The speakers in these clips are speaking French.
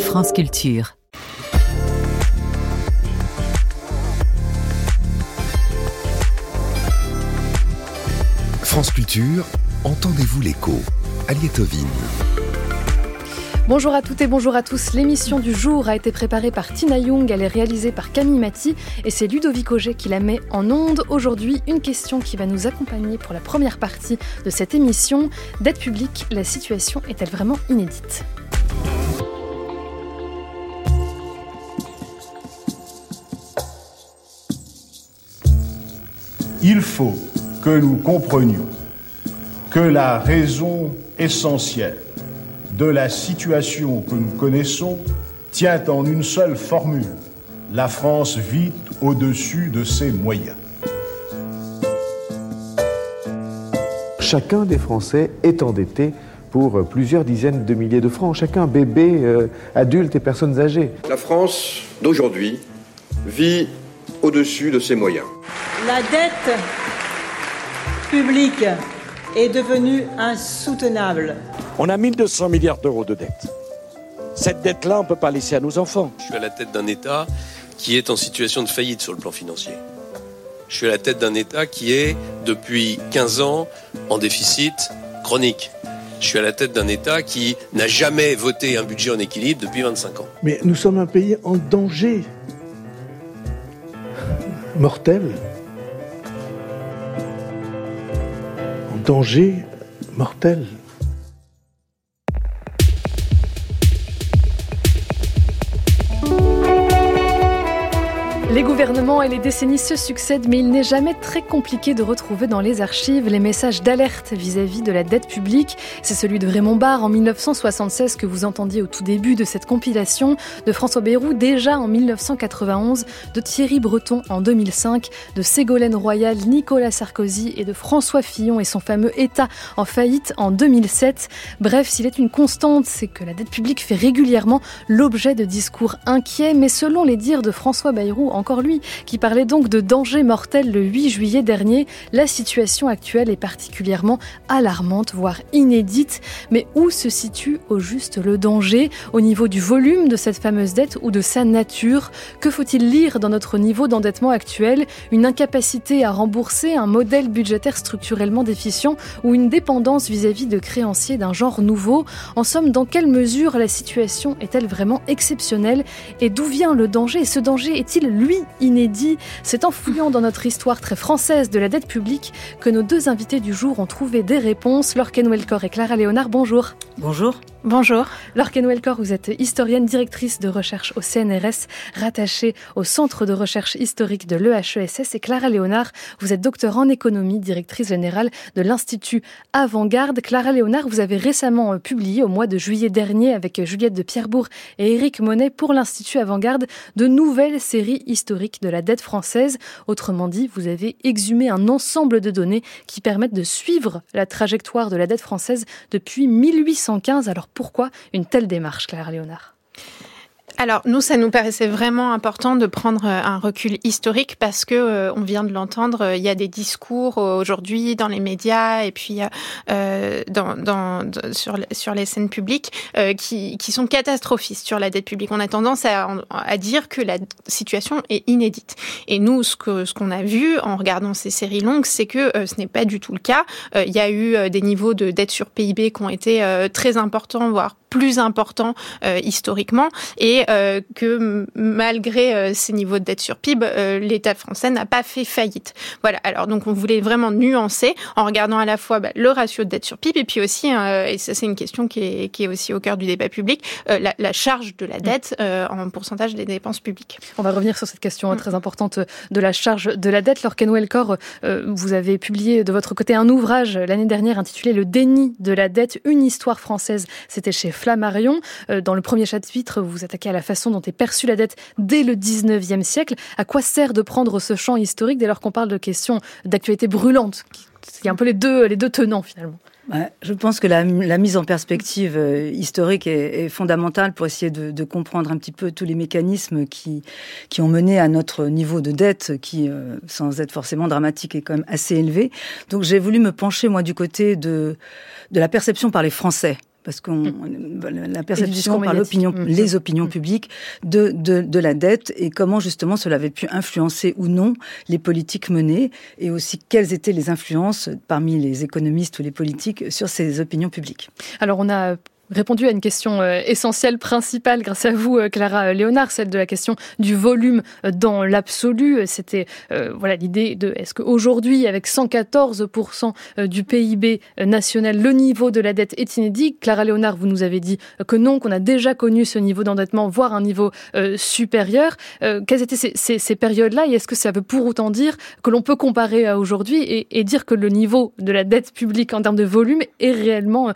France Culture. France Culture, entendez-vous l'écho? Aliette Ovine. Bonjour à toutes et bonjour à tous. L'émission du jour a été préparée par Tina Young, elle est réalisée par Camille Maty et c'est Ludovic Auger qui la met en onde. Aujourd'hui, une question qui va nous accompagner pour la première partie de cette émission. Dette publique, la situation est-elle vraiment inédite ? Il faut que nous comprenions que la raison essentielle de la situation que nous connaissons tient en une seule formule. La France vit au-dessus de ses moyens. Chacun des Français est endetté pour plusieurs dizaines de milliers de francs. Chacun, bébé, adulte et personnes âgées. La France d'aujourd'hui vit au-dessus de ses moyens. La dette publique est devenue insoutenable. On a 1200 milliards d'euros de dette. Cette dette-là, on ne peut pas laisser à nos enfants. Je suis à la tête d'un État qui est en situation de faillite sur le plan financier. Je suis à la tête d'un État qui est, depuis 15 ans, en déficit chronique. Je suis à la tête d'un État qui n'a jamais voté un budget en équilibre depuis 25 ans. Mais nous sommes un pays en danger. Mortel. En danger mortel. Les gouvernements et les décennies se succèdent, mais il n'est jamais très compliqué de retrouver dans les archives les messages d'alerte vis-à-vis de la dette publique. C'est celui de Raymond Barre en 1976 que vous entendiez au tout début de cette compilation, de François Bayrou déjà en 1991, de Thierry Breton en 2005, de Ségolène Royal, Nicolas Sarkozy et de François Fillon et son fameux État en faillite en 2007. Bref, s'il est une constante, c'est que la dette publique fait régulièrement l'objet de discours inquiets, mais selon les dires de François Bayrou, encore lui, qui parlait donc de danger mortel le 8 juillet dernier, la situation actuelle est particulièrement alarmante, voire inédite. Mais où se situe au juste le danger ? Au niveau du volume de cette fameuse dette ou de sa nature ? Que faut-il lire dans notre niveau d'endettement actuel ? Une incapacité à rembourser, un modèle budgétaire structurellement déficient ou une dépendance vis-à-vis de créanciers d'un genre nouveau ? En somme, dans quelle mesure la situation est-elle vraiment exceptionnelle ? Et d'où vient le danger ? Et ce danger est-il lui inédit? C'est en fouillant dans notre histoire très française de la dette publique que nos deux invités du jour ont trouvé des réponses. Laure Kenwelkor et Clara Léonard, bonjour. Bonjour. Bonjour. Laure Kenwelkor, vous êtes historienne, directrice de recherche au CNRS, rattachée au Centre de recherche historique de l'EHESS. Et Clara Léonard, vous êtes docteur en économie, directrice générale de l'Institut Avant-Garde. Clara Léonard, vous avez récemment publié au mois de juillet dernier avec Juliette de Pierrebourg et Éric Monet pour l'Institut Avant-Garde de nouvelles séries historiques de la dette française. Autrement dit, vous avez exhumé un ensemble de données qui permettent de suivre la trajectoire de la dette française depuis 1815. Alors pourquoi une telle démarche, Clara Léonard ? Alors nous, ça nous paraissait vraiment important de prendre un recul historique parce que on vient de l'entendre, il y a des discours aujourd'hui dans les médias et puis sur les scènes publiques qui sont catastrophistes sur la dette publique. On a tendance à dire que la situation est inédite. Et nous, ce qu'on a vu en regardant ces séries longues, c'est que ce n'est pas du tout le cas. Il y a eu des niveaux de dette sur PIB qui ont été très importants, voire plus importants historiquement, et que malgré ces niveaux de dette sur PIB, l'État français n'a pas fait faillite. Voilà. Alors donc on voulait vraiment nuancer en regardant à la fois le ratio de dette sur PIB et puis aussi, et ça c'est une question qui est aussi au cœur du débat public, la charge de la dette en pourcentage des dépenses publiques. On va revenir sur cette question très importante de la charge de la dette. Laure Kenwelkor, vous avez publié de votre côté un ouvrage l'année dernière intitulé « Le déni de la dette, une histoire française ». C'était chez Flammarion. Dans le premier chapitre, vous vous attaquez à la façon dont est perçue la dette dès le 19e siècle. À quoi sert de prendre ce champ historique dès lors qu'on parle de questions d'actualité brûlante ? Il y a un peu les deux tenants finalement. Je pense que la mise en perspective historique est fondamentale pour essayer de comprendre un petit peu tous les mécanismes qui ont mené à notre niveau de dette qui, sans être forcément dramatique, est quand même assez élevé. Donc j'ai voulu me pencher, moi, du côté de la perception par les Français parce la perception par les opinions publiques de la dette et comment justement cela avait pu influencer ou non les politiques menées et aussi quelles étaient les influences parmi les économistes ou les politiques sur ces opinions publiques. Alors on a répondu à une question essentielle, principale, grâce à vous, Clara Léonard, celle de la question du volume dans l'absolu. C'était l'idée de est-ce qu'aujourd'hui, avec 114% du PIB national, le niveau de la dette est inédit. Clara Léonard, vous nous avez dit que non, qu'on a déjà connu ce niveau d'endettement, voire un niveau supérieur. Quelles étaient ces périodes-là et est-ce que ça veut pour autant dire que l'on peut comparer à aujourd'hui et dire que le niveau de la dette publique en termes de volume est réellement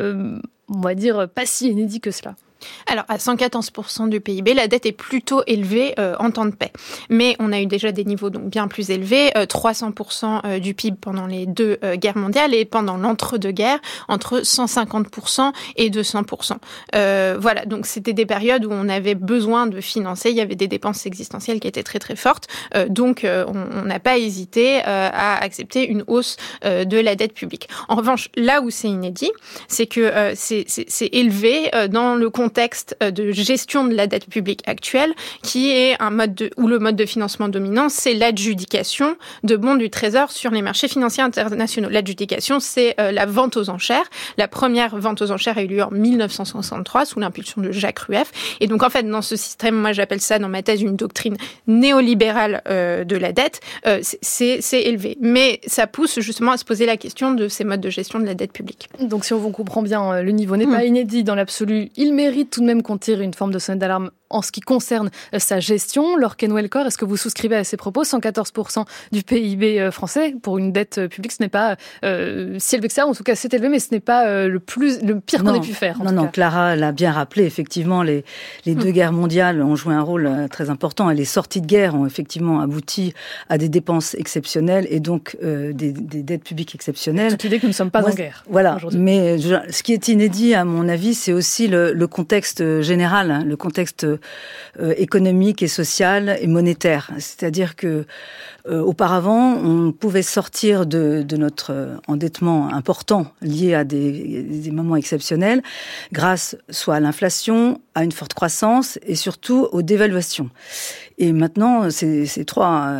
on va dire, pas si inédit que cela? Alors, à 114% du PIB, la dette est plutôt élevée en temps de paix. Mais on a eu déjà des niveaux donc bien plus élevés, 300% du PIB pendant les deux guerres mondiales et pendant l'entre-deux-guerres, entre 150% et 200%. Voilà, donc c'était des périodes où on avait besoin de financer, il y avait des dépenses existentielles qui étaient très très fortes, donc on n'a pas hésité à accepter une hausse de la dette publique. En revanche, là où c'est inédit, c'est que c'est élevé dans le contexte de gestion de la dette publique actuelle, qui est où le mode de financement dominant, c'est l'adjudication de bons du Trésor sur les marchés financiers internationaux. L'adjudication, c'est la vente aux enchères. La première vente aux enchères a eu lieu en 1963 sous l'impulsion de Jacques Rueff. Et donc, en fait, dans ce système, moi, j'appelle ça dans ma thèse une doctrine néolibérale de la dette. C'est élevé. Mais ça pousse justement à se poser la question de ces modes de gestion de la dette publique. Donc, si on vous comprend bien, le niveau n'est pas inédit dans l'absolu. Il mérite tout de même qu'on tire une forme de sonnette d'alarme en ce qui concerne sa gestion. Laure Kenwelker, est-ce que vous souscrivez à ces propos? 114% du PIB français pour une dette publique, ce n'est pas si élevé que ça, en tout cas c'est élevé, mais ce n'est pas le pire qu'on ait pu faire. Non, Clara l'a bien rappelé, effectivement, les deux guerres mondiales ont joué un rôle très important et les sorties de guerre ont effectivement abouti à des dépenses exceptionnelles et donc des dettes publiques exceptionnelles. Cette idée que nous ne sommes pas en guerre. Voilà, mais ce qui est inédit à mon avis, c'est aussi le contexte général, le contexte économique et social et monétaire. C'est-à-dire que auparavant, on pouvait sortir de notre endettement important lié à des moments exceptionnels grâce soit à l'inflation, à une forte croissance et surtout aux dévaluations. Et maintenant, ces trois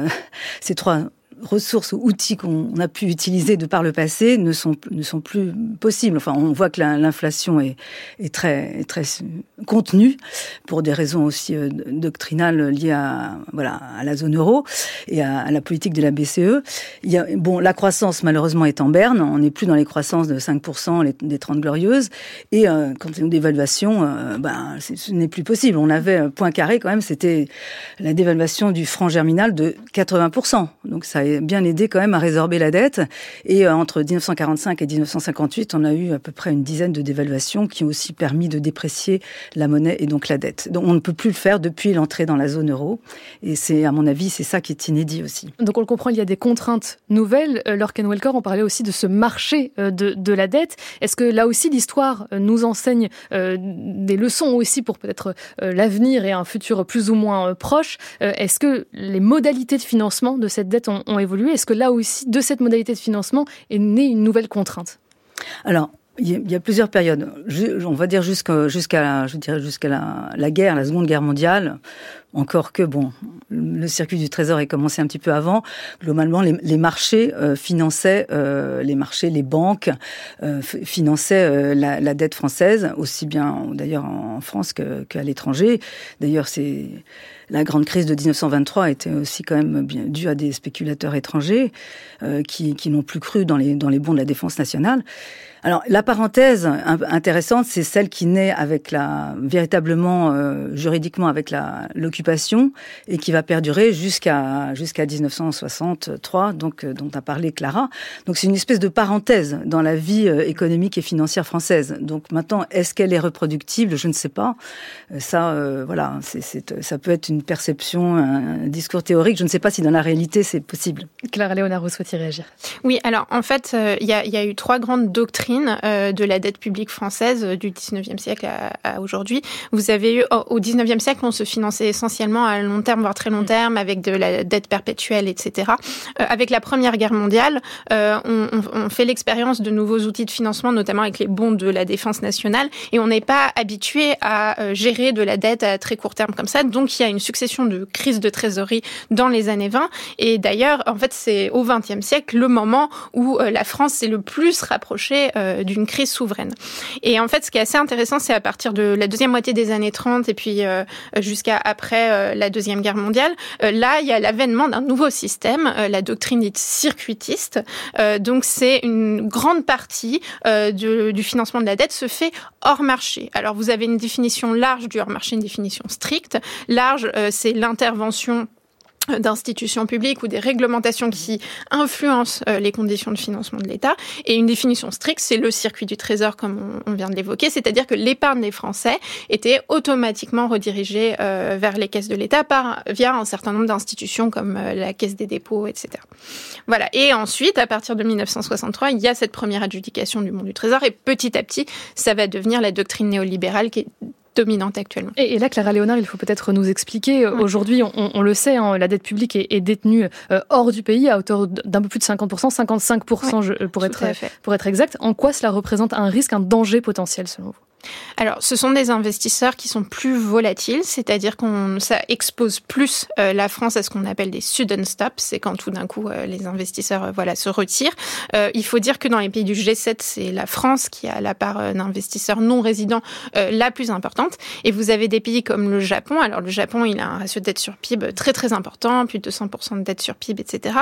ressources ou outils qu'on a pu utiliser de par le passé ne sont plus possibles. Enfin, on voit que l'inflation est très très contenue pour des raisons aussi doctrinales liées à la zone euro et à la politique de la BCE. La croissance malheureusement est en berne. On n'est plus dans les croissances de 5% des 30 glorieuses. Et quand il y a une dévaluation, ce n'est plus possible. On avait point carré quand même, c'était la dévaluation du franc germinal de 80%. Donc ça a bien aidé quand même à résorber la dette. Et entre 1945 et 1958, on a eu à peu près une dizaine de dévaluations qui ont aussi permis de déprécier la monnaie et donc la dette. Donc on ne peut plus le faire depuis l'entrée dans la zone euro. Et à mon avis, c'est ça qui est inédit aussi. Donc on le comprend, il y a des contraintes nouvelles. Laure Kenwelker, on parlait aussi de ce marché de la dette. Est-ce que là aussi l'histoire nous enseigne des leçons aussi pour peut-être l'avenir et un futur plus ou moins proche? Est-ce que les modalités de financement de cette dette ont évolué? Est-ce que là aussi, de cette modalité de financement, est née une nouvelle contrainte? Alors, il y a plusieurs périodes. On va dire jusqu'à la guerre, la Seconde Guerre mondiale. Encore que, le circuit du Trésor est commencé un petit peu avant. Globalement, les marchés finançaient, les banques finançaient la dette française, aussi bien d'ailleurs en France qu'à l'étranger. D'ailleurs, la grande crise de 1923 était aussi quand même due à des spéculateurs étrangers qui n'ont plus cru dans les bons de la défense nationale. Alors, la parenthèse intéressante, c'est celle qui naît véritablement, juridiquement avec l'occupation et qui va perdurer jusqu'à 1963, donc, dont a parlé Clara. Donc, c'est une espèce de parenthèse dans la vie économique et financière française. Donc, maintenant, est-ce qu'elle est reproductible? Je ne sais pas. Ça, ça peut être une perception, un discours théorique. Je ne sais pas si dans la réalité, c'est possible. Clara Léonard, vous souhaitez réagir? Oui, alors, en fait, il y a eu trois grandes doctrines de la dette publique française du 19e siècle à aujourd'hui. Vous avez eu, au 19e siècle, on se finançait essentiellement à long terme, voire très long terme, avec de la dette perpétuelle, etc. Avec la Première Guerre mondiale, on fait l'expérience de nouveaux outils de financement, notamment avec les bons de la défense nationale, et on n'est pas habitué à gérer de la dette à très court terme comme ça. Donc, il y a une succession de crises de trésorerie dans les années 20. Et d'ailleurs, en fait, c'est au XXe siècle le moment où la France s'est le plus rapprochée d'une crise souveraine. Et en fait, ce qui est assez intéressant, c'est à partir de la deuxième moitié des années 30 et puis jusqu'à après la Deuxième Guerre mondiale, là, il y a l'avènement d'un nouveau système, la doctrine dite circuitiste. Donc, c'est une grande partie du financement de la dette se fait hors marché. Alors, vous avez une définition large du hors marché, une définition stricte. Large, c'est l'intervention d'institutions publiques ou des réglementations qui influencent les conditions de financement de l'État. Et une définition stricte, c'est le circuit du trésor, comme on vient de l'évoquer, c'est-à-dire que l'épargne des Français était automatiquement redirigée vers les caisses de l'État via un certain nombre d'institutions comme la Caisse des dépôts, etc. Voilà. Et ensuite, à partir de 1963, il y a cette première adjudication du Bon du Trésor et petit à petit, ça va devenir la doctrine néolibérale qui est dominante actuellement. Et là, Clara Léonard, il faut peut-être nous expliquer. Aujourd'hui, on le sait, la dette publique est détenue hors du pays à hauteur d'un peu plus de 50%, 55% pour être exact. En quoi cela représente un risque, un danger potentiel selon vous ? Alors, ce sont des investisseurs qui sont plus volatiles, c'est-à-dire ça expose plus la France à ce qu'on appelle des sudden stops, c'est quand tout d'un coup les investisseurs se retirent. Il faut dire que dans les pays du G7, c'est la France qui a la part d'investisseurs non résidents la plus importante. Et vous avez des pays comme le Japon. Alors, le Japon, il a un ratio de dette sur PIB très très important, plus de 200% de dette sur PIB, etc.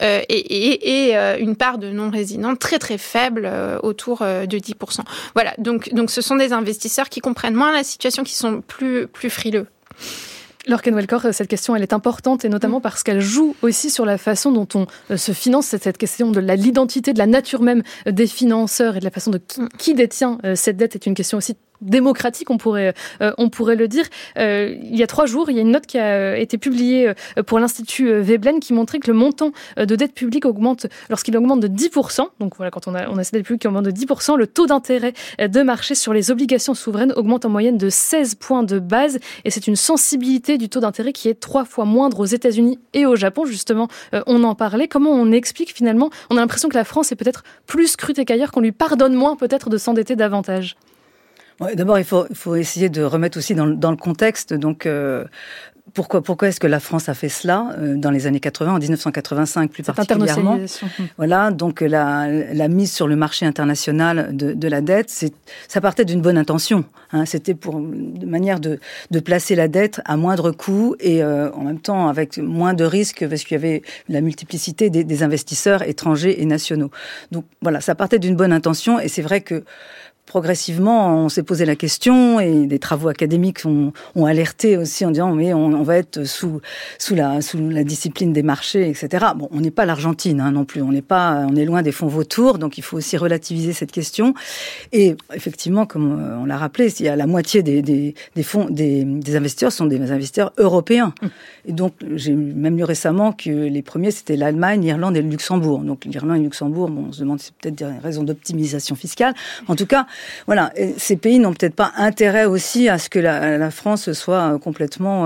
Et une part de non résidents très très faible, autour de 10%. Voilà, donc ce sont des investisseurs qui comprennent moins la situation, qui sont plus frileux. Laure Kenwelker, cette question, elle est importante et notamment parce qu'elle joue aussi sur la façon dont on se finance, cette question de l'identité, de la nature même des financeurs et de la façon de qui détient cette dette est une question aussi démocratique, on pourrait le dire. Il y a 3 jours, il y a une note qui a été publiée pour l'Institut Veblen qui montrait que le montant de dette publique augmente lorsqu'il augmente de 10%. Donc voilà, quand on a cette dette publique qui augmente de 10%, le taux d'intérêt de marché sur les obligations souveraines augmente en moyenne de 16 points de base. Et c'est une sensibilité du taux d'intérêt qui est 3 fois moindre aux États-Unis et au Japon. Justement, on en parlait. Comment on explique finalement ? On a l'impression que la France est peut-être plus scrutée qu'ailleurs, qu'on lui pardonne moins peut-être de s'endetter davantage. D'abord, il faut essayer de remettre aussi dans le contexte. Donc, pourquoi est-ce que la France a fait cela dans les années 80, en 1985 plus particulièrement ? Voilà, donc la mise sur le marché international de la dette, ça partait d'une bonne intention. C'était pour de manière de placer la dette à moindre coût et en même temps avec moins de risques parce qu'il y avait la multiplicité des investisseurs étrangers et nationaux. Donc voilà, ça partait d'une bonne intention et c'est vrai que progressivement, on s'est posé la question et des travaux académiques ont alerté aussi en disant mais on va être sous la discipline des marchés, etc. Bon, on n'est pas l'Argentine non plus, on est loin des fonds vautours, donc il faut aussi relativiser cette question. Et effectivement, comme on l'a rappelé, il y a la moitié des fonds, des investisseurs sont des investisseurs européens. Et donc j'ai même lu récemment que les premiers c'était l'Allemagne, l'Irlande et le Luxembourg. Donc l'Irlande et le Luxembourg, on se demande si c'est peut-être des raisons d'optimisation fiscale. En tout cas, voilà, et ces pays n'ont peut-être pas intérêt aussi à ce que la France soit complètement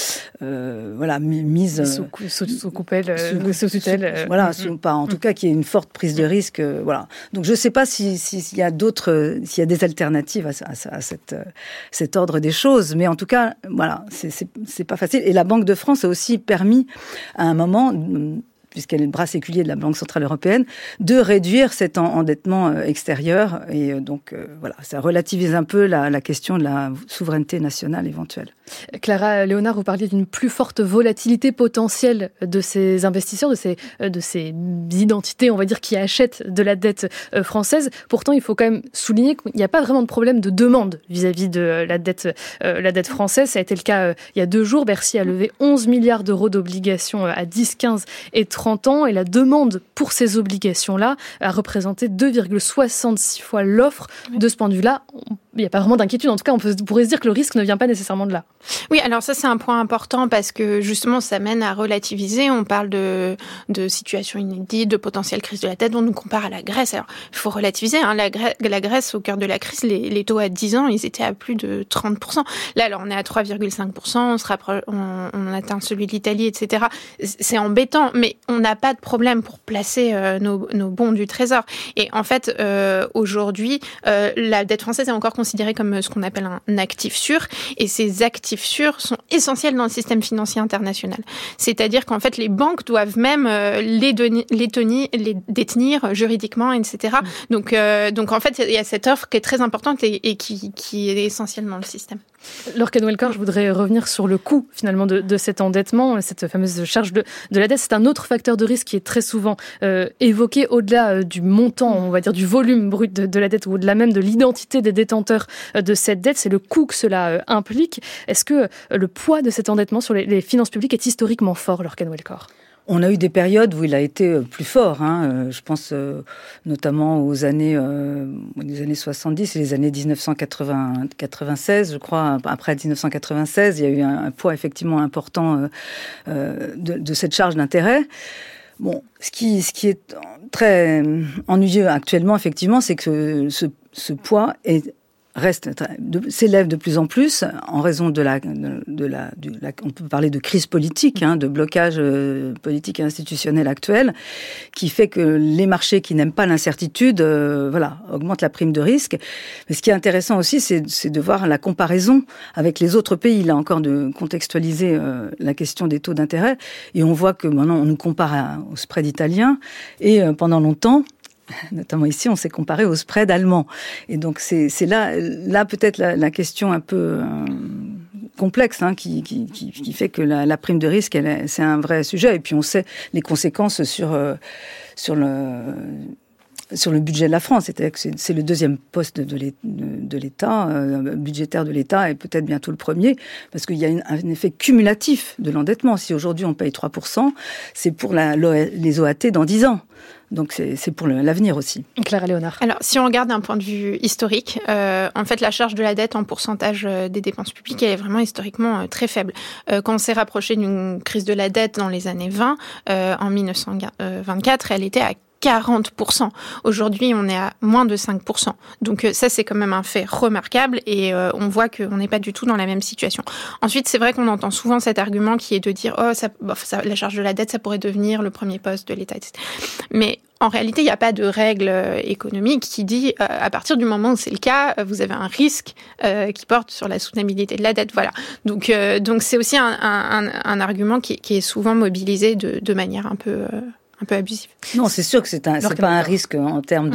mise sous coupelle, sous tutelle. Voilà, en tout cas qu'il y ait une forte prise de risque. Voilà. Donc je ne sais pas s'il y a des alternatives à cet ordre des choses, mais en tout cas, voilà, c'est pas facile. Et la Banque de France a aussi permis à un moment, puisqu'elle est le bras séculier de la Banque centrale européenne, de réduire cet endettement extérieur. Et donc, voilà, ça relativise un peu la question de la souveraineté nationale éventuelle. Clara Léonard, vous parliez d'une plus forte volatilité potentielle de ces investisseurs, de ces identités, on va dire, qui achètent de la dette française. Pourtant, il faut quand même souligner qu'il n'y a pas vraiment de problème de demande vis-à-vis de la dette française. Ça a été le cas il y a 2 jours. Bercy a levé 11 milliards d'euros d'obligations à 10, 15 et 30 ans. Et la demande pour ces obligations-là a représenté 2,66 fois l'offre. De ce point de vue-là, on il n'y a pas vraiment d'inquiétude. En tout cas, on pourrait se dire que le risque ne vient pas nécessairement de là. Oui, alors ça, c'est un point important parce que justement, ça mène à relativiser. On parle de situation inédite, de potentielle crise de la dette. On nous compare à la Grèce. Alors, il faut relativiser. La Grèce, au cœur de la crise, les taux à 10 ans, ils étaient à plus de 30%. Là, alors, on est à 3,5%. On atteint celui de l'Italie, etc. C'est embêtant, mais on n'a pas de problème pour placer nos bons du Trésor. Et en fait, aujourd'hui, la dette française est encore considérée comme ce qu'on appelle un actif sûr. Et ces actifs sûrs sont essentiels dans le système financier international. C'est-à-dire qu'en fait, les banques doivent même les détenir juridiquement, etc. Donc en fait, il y a cette offre qui est très importante et qui est essentielle dans le système. Laure Kenwelker, je voudrais revenir sur le coût finalement de cet endettement, cette fameuse charge de la dette. C'est un autre facteur de risque qui est très souvent évoqué au-delà du montant, on va dire du volume brut de la dette ou au-delà même de l'identité des détenteurs de cette dette. C'est le coût que cela implique. Est-ce que le poids de cet endettement sur les finances publiques est historiquement fort, Laure Kenwelker ? On a eu des périodes où il a été plus fort. Je pense notamment aux années 70 et les années 1996, je crois. Après 1996, il y a eu un poids effectivement important de cette charge d'intérêt. Bon, ce qui est très ennuyeux actuellement, effectivement, c'est que ce poids s'élève de plus en plus en raison de la on peut parler de crise politique, de blocage politique et institutionnel actuel, qui fait que les marchés qui n'aiment pas l'incertitude, augmentent la prime de risque. Mais ce qui est intéressant aussi, c'est de voir la comparaison avec les autres pays, là encore de contextualiser la question des taux d'intérêt. Et on voit que maintenant on nous compare au spread italien et pendant longtemps, notamment ici, on s'est comparé au spread allemand. Et donc, c'est là peut-être la question un peu complexe qui fait que la prime de risque, c'est un vrai sujet. Et puis, on sait les conséquences sur le budget de la France. C'est-à-dire que c'est le deuxième poste de l'État, budgétaire de l'État, et peut-être bientôt le premier, parce qu'il y a un effet cumulatif de l'endettement. Si aujourd'hui on paye 3%, c'est pour les OAT dans 10 ans. Donc c'est pour l'avenir aussi. Clara Léonard. Alors, si on regarde d'un point de vue historique, en fait, la charge de la dette en pourcentage des dépenses publiques, elle est vraiment historiquement très faible. Quand on s'est rapproché d'une crise de la dette dans les années 20, en 1924, elle était à 40%. Aujourd'hui, on est à moins de 5%. Donc ça, c'est quand même un fait remarquable et on voit qu'on n'est pas du tout dans la même situation. Ensuite, c'est vrai qu'on entend souvent cet argument qui est de dire la charge de la dette, ça pourrait devenir le premier poste de l'État, etc. Mais en réalité, il n'y a pas de règle économique qui dit à partir du moment où c'est le cas, vous avez un risque qui porte sur la soutenabilité de la dette. Voilà. Donc c'est aussi un argument qui est souvent mobilisé de manière un peu abusive. Non, c'est sûr que c'est pas un risque en termes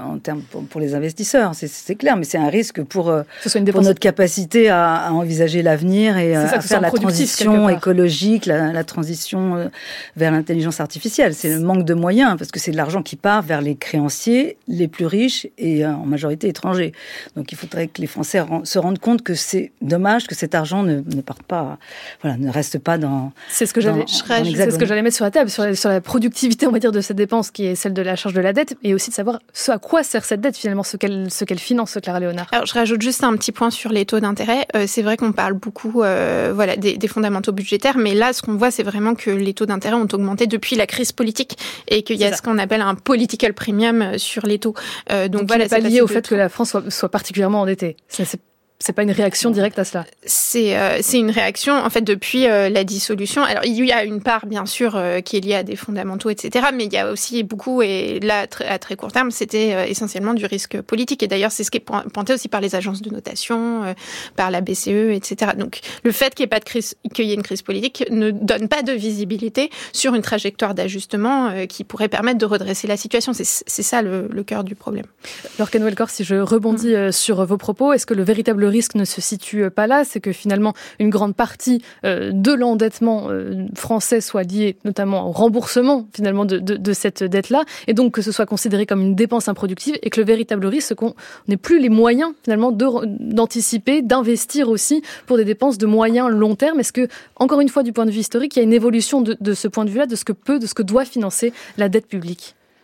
pour les investisseurs, c'est clair, mais c'est un risque pour notre capacité à envisager l'avenir et à faire la transition écologique, la transition vers l'intelligence artificielle. C'est le manque de moyens, parce que c'est de l'argent qui part vers les créanciers les plus riches et en majorité étrangers. Donc il faudrait que les Français se rendent compte que c'est dommage que cet argent ne parte pas, ne reste pas dans. C'est ce que j'allais mettre sur la table, sur la productivité, on va dire, de cette dépense qui est celle de la charge de la dette, et aussi de savoir à quoi sert cette dette finalement, ce qu'elle finance, Clara Léonard. Alors je rajoute juste un petit point sur les taux d'intérêt. C'est vrai qu'on parle beaucoup des fondamentaux budgétaires, mais là ce qu'on voit, c'est vraiment que les taux d'intérêt ont augmenté depuis la crise politique et qu'il y a ce qu'on appelle un political premium sur les taux. Donc voilà, c'est pas lié au fait que la France soit particulièrement endettée. C'est pas une réaction directe à cela. C'est une réaction, en fait, depuis la dissolution. Alors, il y a une part, bien sûr, qui est liée à des fondamentaux, etc. Mais il y a aussi beaucoup, et là, à très court terme, c'était essentiellement du risque politique. Et d'ailleurs, c'est ce qui est pointé aussi par les agences de notation, par la BCE, etc. Donc, le fait qu'il y ait une crise politique ne donne pas de visibilité sur une trajectoire d'ajustement qui pourrait permettre de redresser la situation. C'est ça le cœur du problème. Laure Kenwelker, si je rebondis sur vos propos, est-ce que le véritable risque ne se situe pas là? C'est que finalement, une grande partie de l'endettement français soit liée notamment au remboursement finalement de cette dette-là, et donc que ce soit considéré comme une dépense improductive, et que le véritable risque, c'est qu'on n'ait plus les moyens finalement d'anticiper, d'investir aussi pour des dépenses de moyen long terme. Est-ce que, encore une fois, du point de vue historique, il y a une évolution de ce point de vue-là, de ce que doit financer la dette publique?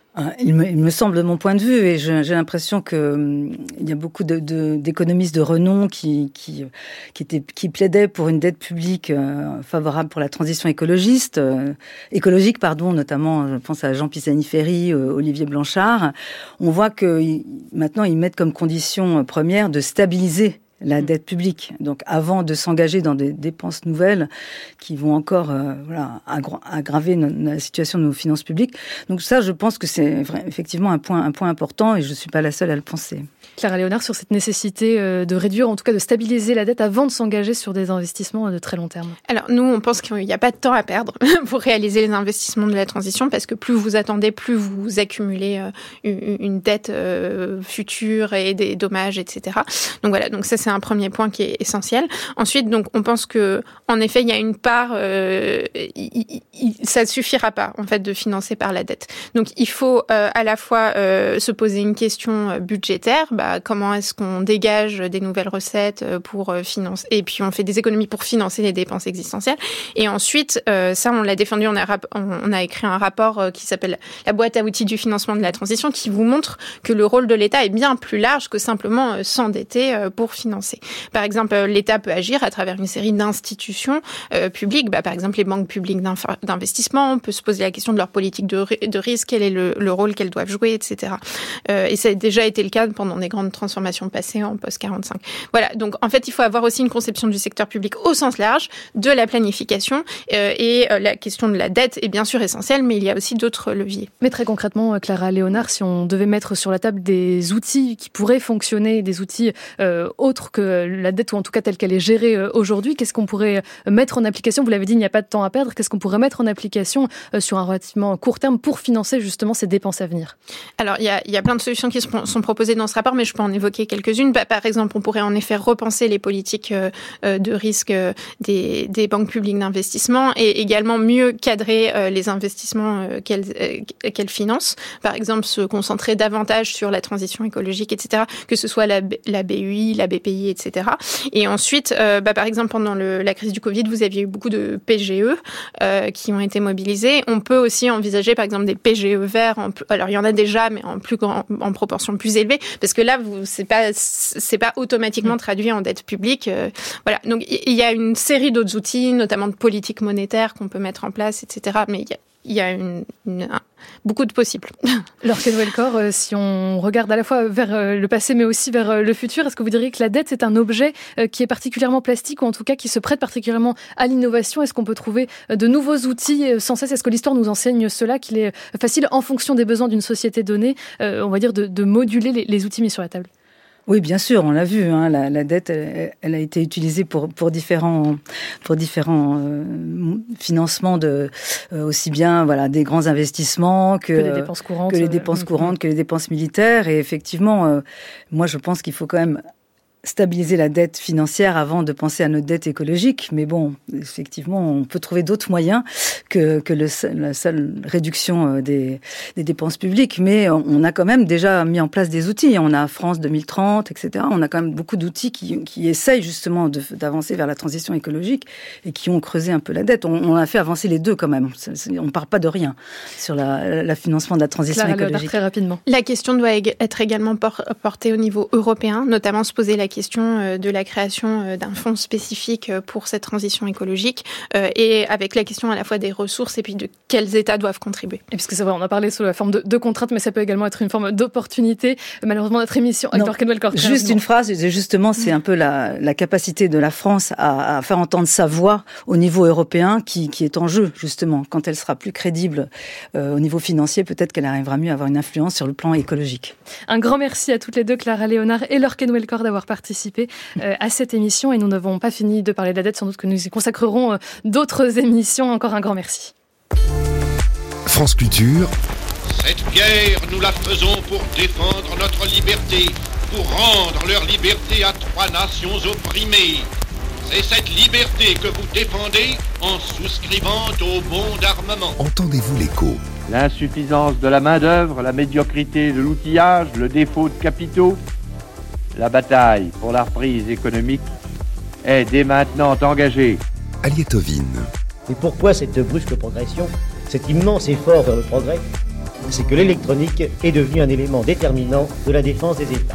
Il me semble, de mon point de vue, et j'ai l'impression qu'il y a beaucoup d'économistes de renom qui plaidaient pour une dette publique favorable pour la transition écologique, notamment, je pense à Jean Pisani-Ferry, Olivier Blanchard. On voit que maintenant, ils mettent comme condition première de stabiliser la dette publique. Donc, avant de s'engager dans des dépenses nouvelles qui vont encore aggraver la situation de nos finances publiques. Donc ça, je pense que c'est effectivement un point important et je ne suis pas la seule à le penser. Clara Léonard, sur cette nécessité de réduire, en tout cas de stabiliser la dette avant de s'engager sur des investissements de très long terme. Alors nous, on pense qu'il n'y a pas de temps à perdre pour réaliser les investissements de la transition parce que plus vous attendez, plus vous accumulez une dette future et des dommages, etc. Donc voilà, donc ça c'est un premier point qui est essentiel. Ensuite, donc on pense que en effet, il y a une part, ça ne suffira pas en fait de financer par la dette. Donc il faut à la fois se poser une question budgétaire. Comment est-ce qu'on dégage des nouvelles recettes pour financer, et puis on fait des économies pour financer les dépenses existentielles. Et ensuite, ça on l'a défendu, on a écrit un rapport qui s'appelle la boîte à outils du financement de la transition, qui vous montre que le rôle de l'État est bien plus large que simplement s'endetter pour financer. Par exemple, l'État peut agir à travers une série d'institutions publiques, par exemple les banques publiques d'investissement. On peut se poser la question de leur politique de risque, quel est le rôle qu'elles doivent jouer, etc. Et ça a déjà été le cas pendant des grandes transformations passées en post-45. Voilà, donc en fait, il faut avoir aussi une conception du secteur public au sens large, de la planification, et la question de la dette est bien sûr essentielle, mais il y a aussi d'autres leviers. Mais très concrètement, Clara Léonard, si on devait mettre sur la table des outils qui pourraient fonctionner, des outils autres que la dette, ou en tout cas telle qu'elle est gérée aujourd'hui, qu'est-ce qu'on pourrait mettre en application ? Vous l'avez dit, il n'y a pas de temps à perdre. Qu'est-ce qu'on pourrait mettre en application sur un relativement court terme pour financer justement ces dépenses à venir ? Alors, il y a plein de solutions qui sont proposées dans ce rapport, mais je peux en évoquer quelques-unes. Par exemple, on pourrait en effet repenser les politiques de risque des banques publiques d'investissement et également mieux cadrer les investissements qu'elles financent. Par exemple, se concentrer davantage sur la transition écologique, etc., que ce soit la BUI, la BPI, etc. Et ensuite, par exemple, pendant la crise du Covid, vous aviez eu beaucoup de PGE qui ont été mobilisés. On peut aussi envisager, par exemple, des PGE verts. Alors, il y en a déjà, mais en proportion plus élevée, parce que là, c'est pas automatiquement traduit en dette publique. Voilà. Donc, il y a une série d'autres outils, notamment de politique monétaire qu'on peut mettre en place, etc. Mais il y a beaucoup de possibles. Laure Kenwelkor, si on regarde à la fois vers le passé, mais aussi vers le futur, est-ce que vous diriez que la dette, c'est un objet qui est particulièrement plastique, ou en tout cas qui se prête particulièrement à l'innovation ? Est-ce qu'on peut trouver de nouveaux outils sans cesse ? Est-ce que l'histoire nous enseigne cela, qu'il est facile, en fonction des besoins d'une société donnée, on va dire, de moduler les outils mis sur la table ? Oui, bien sûr, on l'a vu. La dette, elle a été utilisée pour différents financements aussi bien des grands investissements que les dépenses courantes, que les dépenses militaires. Et effectivement, moi, je pense qu'il faut quand même stabiliser la dette financière avant de penser à notre dette écologique. Mais bon, effectivement, on peut trouver d'autres moyens que la seule réduction des dépenses publiques. Mais on a quand même déjà mis en place des outils. On a France 2030, etc. On a quand même beaucoup d'outils qui essayent justement d'avancer vers la transition écologique et qui ont creusé un peu la dette. On a fait avancer les deux quand même. On ne part pas de rien sur le financement de la transition écologique. Très rapidement. La question doit être également portée au niveau européen, notamment se poser la question de la création d'un fonds spécifique pour cette transition écologique et avec la question à la fois des ressources et puis de quels États doivent contribuer. Et puisque c'est vrai, on a parlé sous la forme de contraintes, mais ça peut également être une forme d'opportunité. Malheureusement, notre émission avec Laure Kenwelkor. Juste une phrase, justement, c'est un peu la capacité de la France à faire entendre sa voix au niveau européen qui est en jeu, justement. Quand elle sera plus crédible au niveau financier, peut-être qu'elle arrivera mieux à avoir une influence sur le plan écologique. Un grand merci à toutes les deux, Clara Léonard et Laure Kenwelkor, d'avoir participé à cette émission. Et nous n'avons pas fini de parler de la dette, sans doute que nous y consacrerons d'autres émissions. Encore un grand merci. France Culture. Cette guerre, nous la faisons pour défendre notre liberté, pour rendre leur liberté à 3 nations opprimées. C'est cette liberté que vous défendez en souscrivant au bon d'armement. Entendez-vous l'écho ? L'insuffisance de la main-d'œuvre, la médiocrité de l'outillage, le défaut de capitaux. La bataille pour la reprise économique est dès maintenant engagée. Aliette Ovine. Et pourquoi cette brusque progression, cet immense effort vers le progrès ? c'est que l'électronique est devenue un élément déterminant de la défense des États.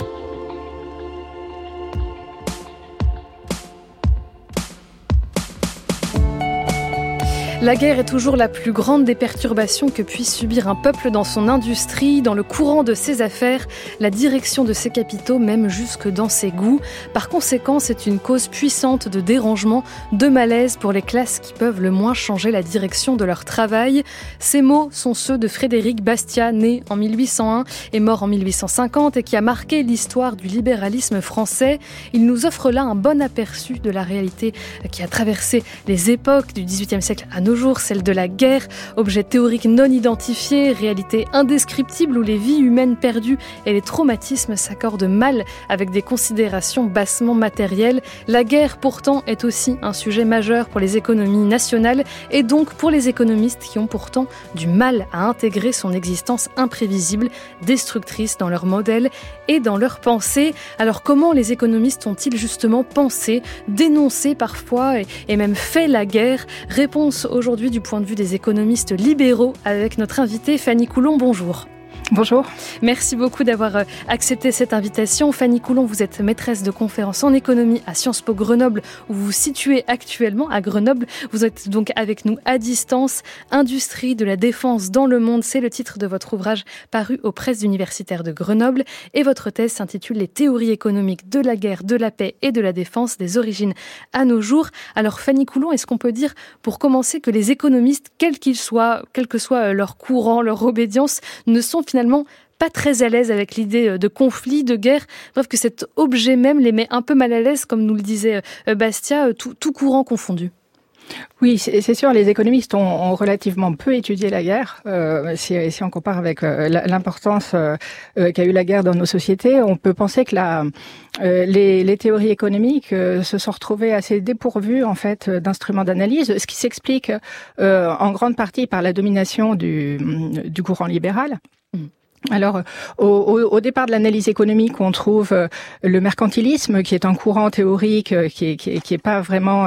La guerre est toujours la plus grande des perturbations que puisse subir un peuple dans son industrie, dans le courant de ses affaires, la direction de ses capitaux, même jusque dans ses goûts. Par conséquent, c'est une cause puissante de dérangement, de malaise pour les classes qui peuvent le moins changer la direction de leur travail. Ces mots sont ceux de Frédéric Bastiat, né en 1801 et mort en 1850 et qui a marqué l'histoire du libéralisme français. Il nous offre là un bon aperçu de la réalité qui a traversé les époques du XVIIIe siècle à nos jours, celle de la guerre, objet théorique non identifié, réalité indescriptible où les vies humaines perdues et les traumatismes s'accordent mal avec des considérations bassement matérielles. La guerre, pourtant, est aussi un sujet majeur pour les économies nationales et donc pour les économistes qui ont pourtant du mal à intégrer son existence imprévisible, destructrice dans leur modèle et dans leur pensée. Alors comment les économistes ont-ils justement pensé, dénoncé parfois et même fait la guerre? Réponse aujourd'hui du point de vue des économistes libéraux avec notre invitée Fanny Coulon. Bonjour. Bonjour. Merci beaucoup d'avoir accepté cette invitation. Fanny Coulon, vous êtes maîtresse de conférences en économie à Sciences Po Grenoble, où vous vous situez actuellement à Grenoble. Vous êtes donc avec nous à distance. Industrie de la défense dans le monde, c'est le titre de votre ouvrage paru aux presses universitaires de Grenoble. Et votre thèse s'intitule « Les théories économiques de la guerre, de la paix et de la défense des origines à nos jours ». Alors Fanny Coulon, est-ce qu'on peut dire, pour commencer, que les économistes, quels qu'ils soient, quel que soit leur courant, leur obédience, ne sont finalement pas très à l'aise avec l'idée de conflit, de guerre, bref, que cet objet même les met un peu mal à l'aise, comme nous le disait Bastiat, tout courant confondu? Oui, c'est sûr, les économistes ont relativement peu étudié la guerre. Si on compare avec l'importance qu'a eu la guerre dans nos sociétés, on peut penser que les théories économiques se sont retrouvées assez dépourvues en fait d'instruments d'analyse, ce qui s'explique en grande partie par la domination du courant libéral. Alors, au départ de l'analyse économique, on trouve le mercantilisme, qui est un courant théorique qui est pas vraiment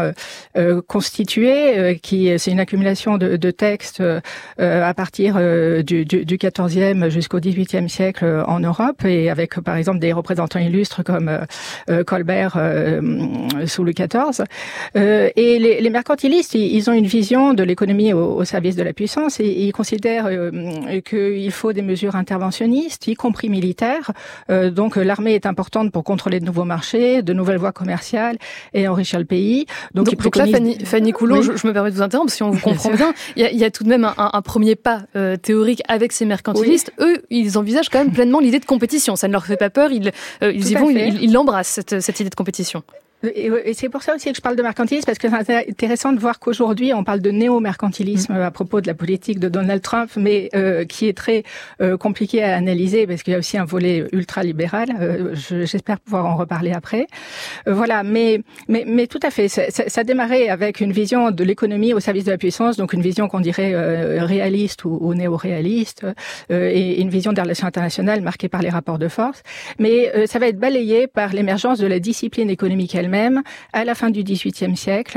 constitué, c'est une accumulation de textes à partir du XIVe jusqu'au XVIIIe siècle en Europe, et avec par exemple des représentants illustres comme Colbert sous Louis XIV. Et les mercantilistes, ils ont une vision de l'économie au service de la puissance, et ils considèrent qu'il faut des mesures interventionnistes, y compris militaires. Donc l'armée est importante pour contrôler de nouveaux marchés, de nouvelles voies commerciales et enrichir le pays. Donc là, Fanny Coulon, oui. je me permets de vous interrompre, si on vous comprend bien, il y a tout de même un premier pas théorique avec ces mercantilistes. Oui. Eux, ils envisagent quand même pleinement l'idée de compétition. Ça ne leur fait pas peur, ils y vont, ils l'embrassent, cette idée de compétition. Et c'est pour ça aussi que je parle de mercantilisme, parce que c'est intéressant de voir qu'aujourd'hui, on parle de néo-mercantilisme à propos de la politique de Donald Trump, mais qui est très compliqué à analyser, parce qu'il y a aussi un volet ultra-libéral. J'espère pouvoir en reparler après. Voilà, mais tout à fait. Ça démarrait avec une vision de l'économie au service de la puissance, donc une vision qu'on dirait réaliste ou néo-réaliste, et une vision des relations internationales marquée par les rapports de force. Mais ça va être balayé par l'émergence de la discipline économique elle-même à la fin du XVIIIe siècle,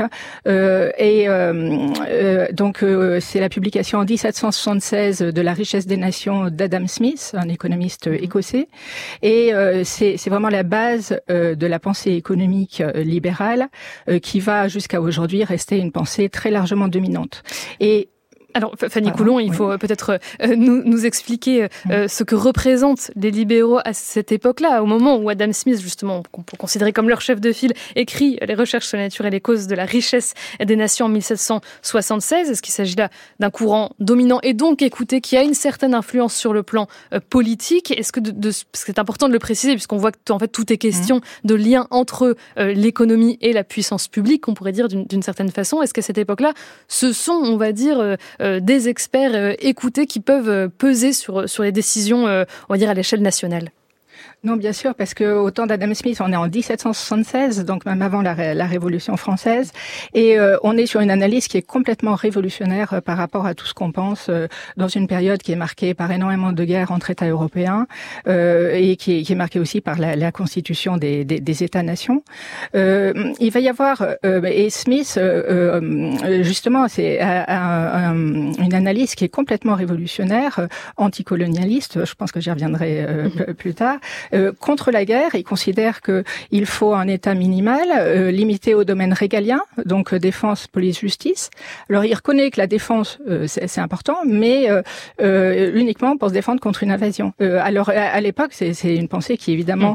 donc c'est la publication en 1776 de La richesse des nations d'Adam Smith, un économiste écossais, et c'est vraiment la base de la pensée économique libérale qui va jusqu'à aujourd'hui rester une pensée très largement dominante. Et alors, Fanny Coulon, il faut peut-être nous expliquer ce que représentent les libéraux à cette époque-là, au moment où Adam Smith, justement, qu'on peut considérer comme leur chef de file, écrit les recherches sur la nature et les causes de la richesse des nations en 1776. Est-ce qu'il s'agit là d'un courant dominant et donc écouté, qui a une certaine influence sur le plan politique? Est-ce que c'est important de le préciser, puisqu'on voit que en fait tout est question de lien entre l'économie et la puissance publique, on pourrait dire d'une certaine façon. Est-ce qu'à cette époque-là, ce sont, on va dire, des experts écoutés qui peuvent peser sur les décisions, on va dire, à l'échelle nationale? Non, bien sûr, parce que au temps d'Adam Smith, on est en 1776, donc même avant la Révolution française, et on est sur une analyse qui est complètement révolutionnaire par rapport à tout ce qu'on pense dans une période qui est marquée par énormément de guerres entre États européens et qui est marquée aussi par la constitution des États-nations. Il va y avoir et Smith, justement, c'est une analyse qui est complètement révolutionnaire, anticolonialiste. Je pense que j'y reviendrai plus tard. Contre la guerre, il considère que il faut un État minimal, limité au domaine régalien, donc défense, police, justice. Alors il reconnaît que la défense c'est important, mais uniquement pour se défendre contre une invasion. Alors à l'époque, c'est une pensée qui évidemment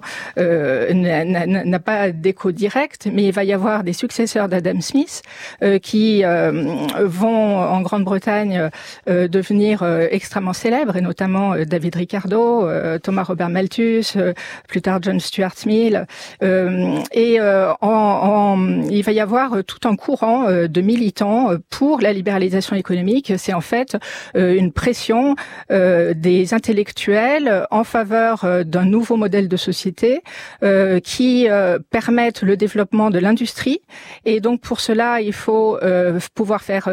n'a pas d'écho direct, mais il va y avoir des successeurs d'Adam Smith qui vont en Grande-Bretagne devenir extrêmement célèbres, et notamment David Ricardo, Thomas Robert Malthus, plus tard John Stuart Mill, et il va y avoir tout un courant de militants pour la libéralisation économique. C'est en fait une pression des intellectuels en faveur d'un nouveau modèle de société qui permettent le développement de l'industrie, et donc pour cela il faut pouvoir faire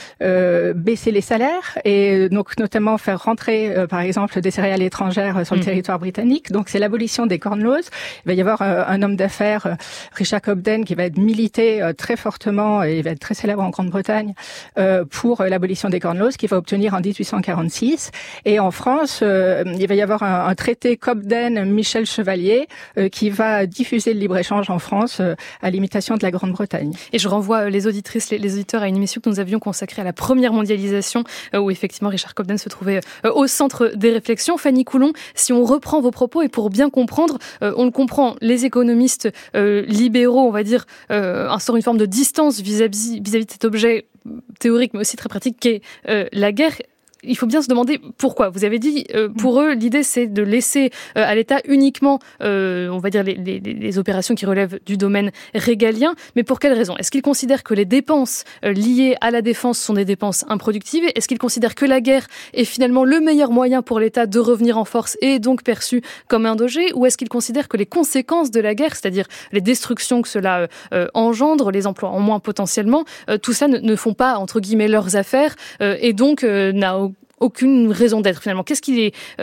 baisser les salaires, et donc notamment faire rentrer par exemple des céréales étrangères sur le territoire britannique. Donc c'est l'abolition des Corn Laws. Il va y avoir un homme d'affaires, Richard Cobden, qui va être milité très fortement, et il va être très célèbre en Grande-Bretagne pour l'abolition des Corn Laws, qu'il va obtenir en 1846. Et en France, il va y avoir un traité Cobden-Michel Chevalier qui va diffuser le libre-échange en France à l'imitation de la Grande-Bretagne. Et je renvoie les auditrices, les auditeurs à une émission que nous avions consacrée à la première mondialisation, où effectivement Richard Cobden se trouvait au centre des réflexions. Fanny Coulon, si on reprend vos propos, et pour bien comprendre, on le comprend, les économistes libéraux, on va dire, instaurent une forme de distance vis-à-vis de cet objet théorique, mais aussi très pratique, qu'est la guerre. Il faut bien se demander pourquoi. Vous avez dit, pour eux, l'idée c'est de laisser à l'État uniquement, on va dire, les opérations qui relèvent du domaine régalien. Mais pour quelle raison ? Est-ce qu'ils considèrent que les dépenses liées à la défense sont des dépenses improductives ? Est-ce qu'ils considèrent que la guerre est finalement le meilleur moyen pour l'État de revenir en force et est donc perçu comme un danger ? Ou est-ce qu'ils considèrent que les conséquences de la guerre, c'est-à-dire les destructions que cela engendre, les emplois en moins potentiellement, tout ça ne font pas, entre guillemets, leurs affaires et donc n'a aucune raison d'être finalement. Qu'est-ce qui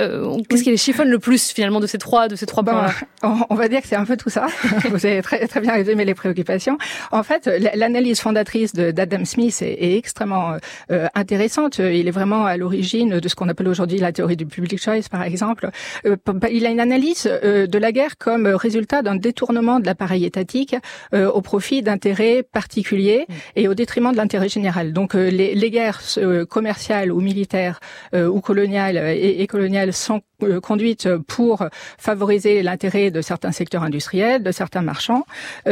les chiffonne le plus finalement de ces trois points-là ? On va dire que c'est un peu tout ça. Vous avez très, très bien résumé les préoccupations. En fait, l'analyse fondatrice d'Adam Smith est extrêmement intéressante. Il est vraiment à l'origine de ce qu'on appelle aujourd'hui la théorie du public choice, par exemple. Il a une analyse de la guerre comme résultat d'un détournement de l'appareil étatique au profit d'intérêts particuliers et au détriment de l'intérêt général. Donc les guerres commerciales ou militaires ou coloniales et coloniales sont conduites pour favoriser l'intérêt de certains secteurs industriels, de certains marchands,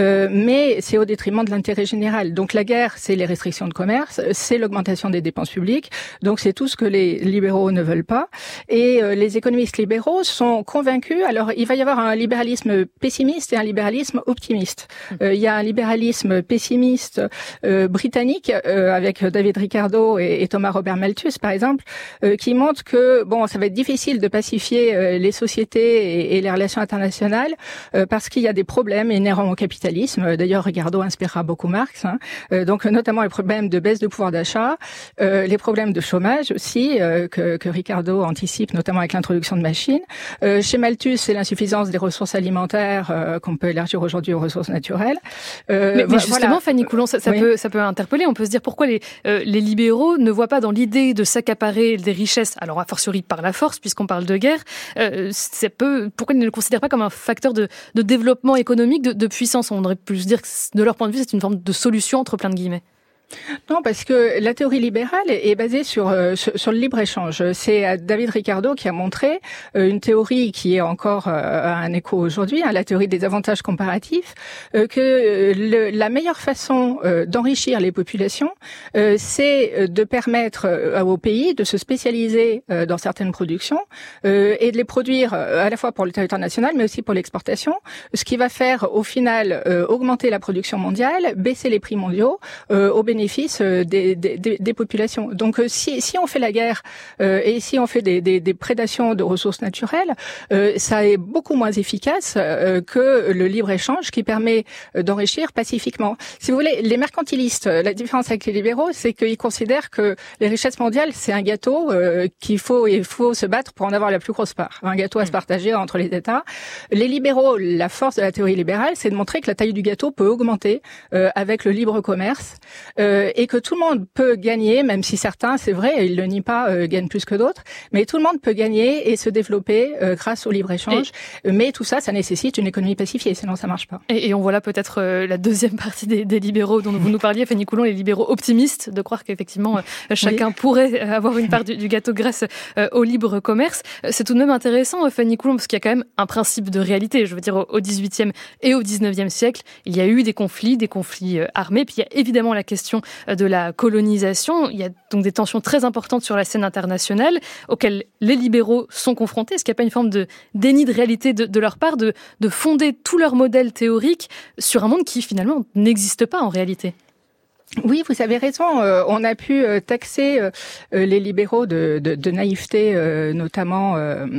mais c'est au détriment de l'intérêt général. Donc la guerre, c'est les restrictions de commerce, c'est l'augmentation des dépenses publiques, donc c'est tout ce que les libéraux ne veulent pas. Et les économistes libéraux sont convaincus, alors il va y avoir un libéralisme pessimiste et un libéralisme optimiste. Il y a un libéralisme pessimiste britannique, avec David Ricardo et Thomas Robert Malthus, par exemple, qui montre que ça va être difficile de pacifier les sociétés et les relations internationales parce qu'il y a des problèmes inhérents au capitalisme. D'ailleurs, Ricardo inspirera beaucoup Marx. Donc, notamment les problèmes de baisse de pouvoir d'achat, les problèmes de chômage aussi que Ricardo anticipe, notamment avec l'introduction de machines. Chez Malthus, c'est l'insuffisance des ressources alimentaires qu'on peut élargir aujourd'hui aux ressources naturelles. Mais justement, voilà. Fanny Coulon, ça peut interpeller. On peut se dire pourquoi les libéraux ne voient pas dans l'idée de s'accaparer des richesses, alors a fortiori par la force, puisqu'on parle de guerre, pourquoi ils ne le considèrent pas comme un facteur de développement économique, de puissance ? On aurait pu se dire que de leur point de vue, c'est une forme de solution entre plein de guillemets. Non, parce que la théorie libérale est basée sur le libre-échange. C'est David Ricardo qui a montré une théorie qui est encore un écho aujourd'hui, la théorie des avantages comparatifs, que la meilleure façon d'enrichir les populations, c'est de permettre aux pays de se spécialiser dans certaines productions et de les produire à la fois pour le territoire national, mais aussi pour l'exportation, ce qui va faire au final augmenter la production mondiale, baisser les prix mondiaux au bénéfice bénéfice des populations. Donc si on fait la guerre et si on fait des prédations de ressources naturelles, ça est beaucoup moins efficace que le libre-échange qui permet d'enrichir pacifiquement. Si vous voulez, les mercantilistes, la différence avec les libéraux, c'est qu'ils considèrent que les richesses mondiales, c'est un gâteau il faut se battre pour en avoir la plus grosse part. Un gâteau à se partager entre les États. Les libéraux, la force de la théorie libérale, c'est de montrer que la taille du gâteau peut augmenter avec le libre commerce et que tout le monde peut gagner, même si certains, c'est vrai, ils le nient pas, gagnent plus que d'autres, mais tout le monde peut gagner et se développer grâce au libre-échange. Mais tout ça, ça nécessite une économie pacifiée, sinon ça marche pas. Et on voit là peut-être la deuxième partie des libéraux dont vous nous parliez, Fanny Coulon, les libéraux optimistes, de croire qu'effectivement chacun pourrait avoir une part du gâteau grâce au libre commerce. C'est tout de même intéressant, Fanny Coulon, parce qu'il y a quand même un principe de réalité. Je veux dire, au XVIIIe et au XIXe siècle, il y a eu des conflits armés, puis il y a évidemment la question de la colonisation. Il y a donc des tensions très importantes sur la scène internationale auxquelles les libéraux sont confrontés. Est-ce qu'il n'y a pas une forme de déni de réalité de leur part, de fonder tout leur modèle théorique sur un monde qui finalement n'existe pas en réalité ? Oui, vous avez raison. On a pu taxer les libéraux de naïveté, notamment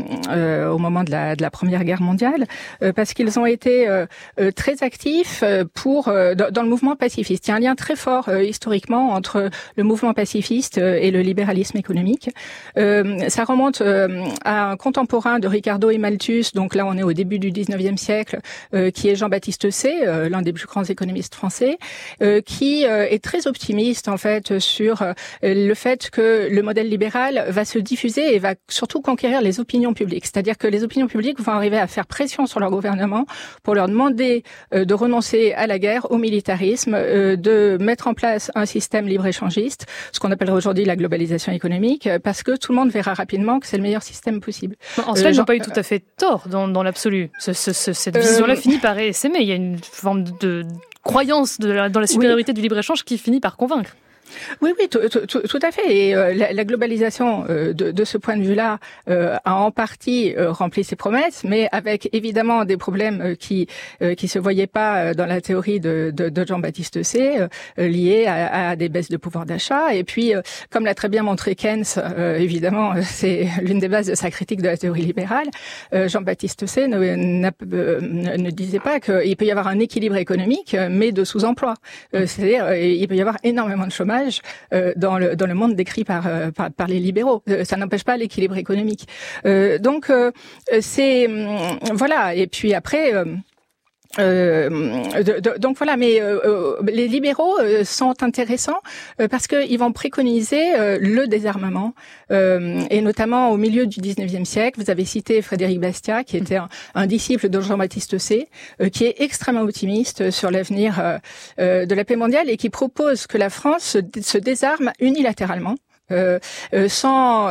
au moment de la Première Guerre mondiale, parce qu'ils ont été très actifs dans le mouvement pacifiste. Il y a un lien très fort historiquement entre le mouvement pacifiste et le libéralisme économique. Ça remonte à un contemporain de Ricardo et Malthus. Donc là, on est au début du XIXe siècle, qui est Jean-Baptiste Say, l'un des plus grands économistes français, qui est très optimiste en fait sur le fait que le modèle libéral va se diffuser et va surtout conquérir les opinions publiques. C'est-à-dire que les opinions publiques vont arriver à faire pression sur leur gouvernement pour leur demander de renoncer à la guerre, au militarisme, de mettre en place un système libre-échangiste, ce qu'on appellerait aujourd'hui la globalisation économique, parce que tout le monde verra rapidement que c'est le meilleur système possible. En cela, ils n'ont pas eu tout à fait tort dans l'absolu. Cette vision-là finit par s'aimer. Il y a une forme de croyance dans la supériorité du libre-échange qui finit par convaincre. Oui, tout à fait. Et la globalisation, de ce point de vue-là, a en partie rempli ses promesses, mais avec évidemment des problèmes qui se voyaient pas dans la théorie de Jean-Baptiste Say, liés à des baisses de pouvoir d'achat. Et puis, comme l'a très bien montré Keynes, évidemment, c'est l'une des bases de sa critique de la théorie libérale. Jean-Baptiste Say ne disait pas qu'il peut y avoir un équilibre économique, mais de sous-emploi. C'est-à-dire, il peut y avoir énormément de chômage dans le monde décrit par les libéraux. Ça n'empêche pas l'équilibre économique. Donc c'est voilà. Et puis après. Donc voilà, mais les libéraux sont intéressants parce qu'ils vont préconiser le désarmement et notamment au milieu du 19e siècle. Vous avez cité Frédéric Bastiat, qui était un disciple de Jean-Baptiste Say, qui est extrêmement optimiste sur l'avenir de la paix mondiale et qui propose que la France se désarme unilatéralement. Sans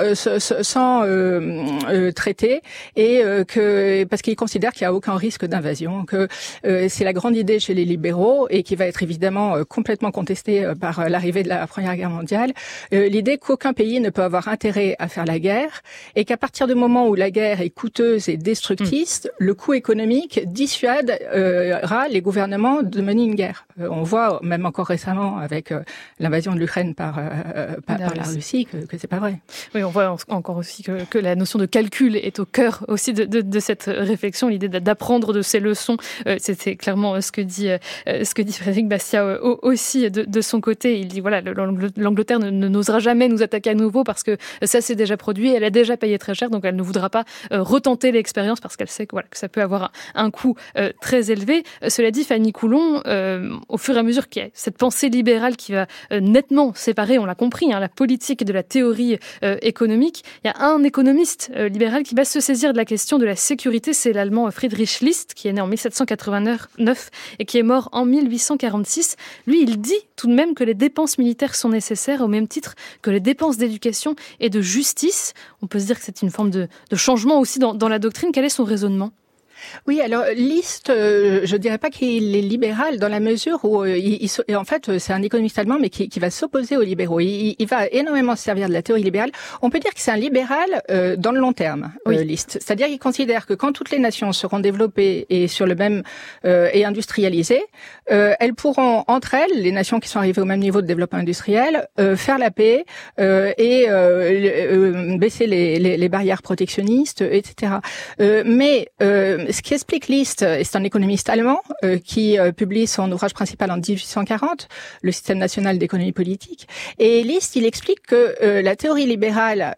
traité et parce qu'ils considèrent qu'il n'y a aucun risque d'invasion, que c'est la grande idée chez les libéraux et qui va être évidemment complètement contestée par l'arrivée de la Première Guerre mondiale, l'idée qu'aucun pays ne peut avoir intérêt à faire la guerre et qu'à partir du moment où la guerre est coûteuse et destructrice, le coût économique dissuadera les gouvernements de mener une guerre. On voit même encore récemment avec l'invasion de l'Ukraine par la Russie que c'est pas vrai. Oui, on voit encore aussi que la notion de calcul est au cœur aussi de cette réflexion, l'idée d'apprendre de ces leçons. C'est clairement ce que dit Frédéric Bastiat aussi de son côté. Il dit voilà, l'Angleterre n'osera jamais nous attaquer à nouveau parce que ça s'est déjà produit, elle a déjà payé très cher, donc elle ne voudra pas retenter l'expérience parce qu'elle sait que ça peut avoir un coût très élevé. Cela dit, Fanny Coulon, au fur et à mesure qu'il y a cette pensée libérale qui va nettement séparer, on l'a compris, la politique de la théorie économique. Il y a un économiste libéral qui va se saisir de la question de la sécurité, c'est l'allemand Friedrich List, qui est né en 1789 et qui est mort en 1846. Lui, il dit tout de même que les dépenses militaires sont nécessaires au même titre que les dépenses d'éducation et de justice. On peut se dire que c'est une forme de changement aussi dans la doctrine. Quel est son raisonnement ? Oui, alors List, je dirais pas qu'il est libéral dans la mesure où en fait c'est un économiste allemand mais qui va s'opposer aux libéraux. Il va énormément se servir de la théorie libérale. On peut dire que c'est un libéral dans le long terme, List. C'est-à-dire qu'il considère que quand toutes les nations seront développées et sur le même et industrialisées, elles pourront entre elles, les nations qui sont arrivées au même niveau de développement industriel, faire la paix et baisser les barrières protectionnistes, etc. Mais ce qui explique List, et c'est un économiste allemand qui publie son ouvrage principal en 1840, le système national d'économie politique. Et List, il explique que la théorie libérale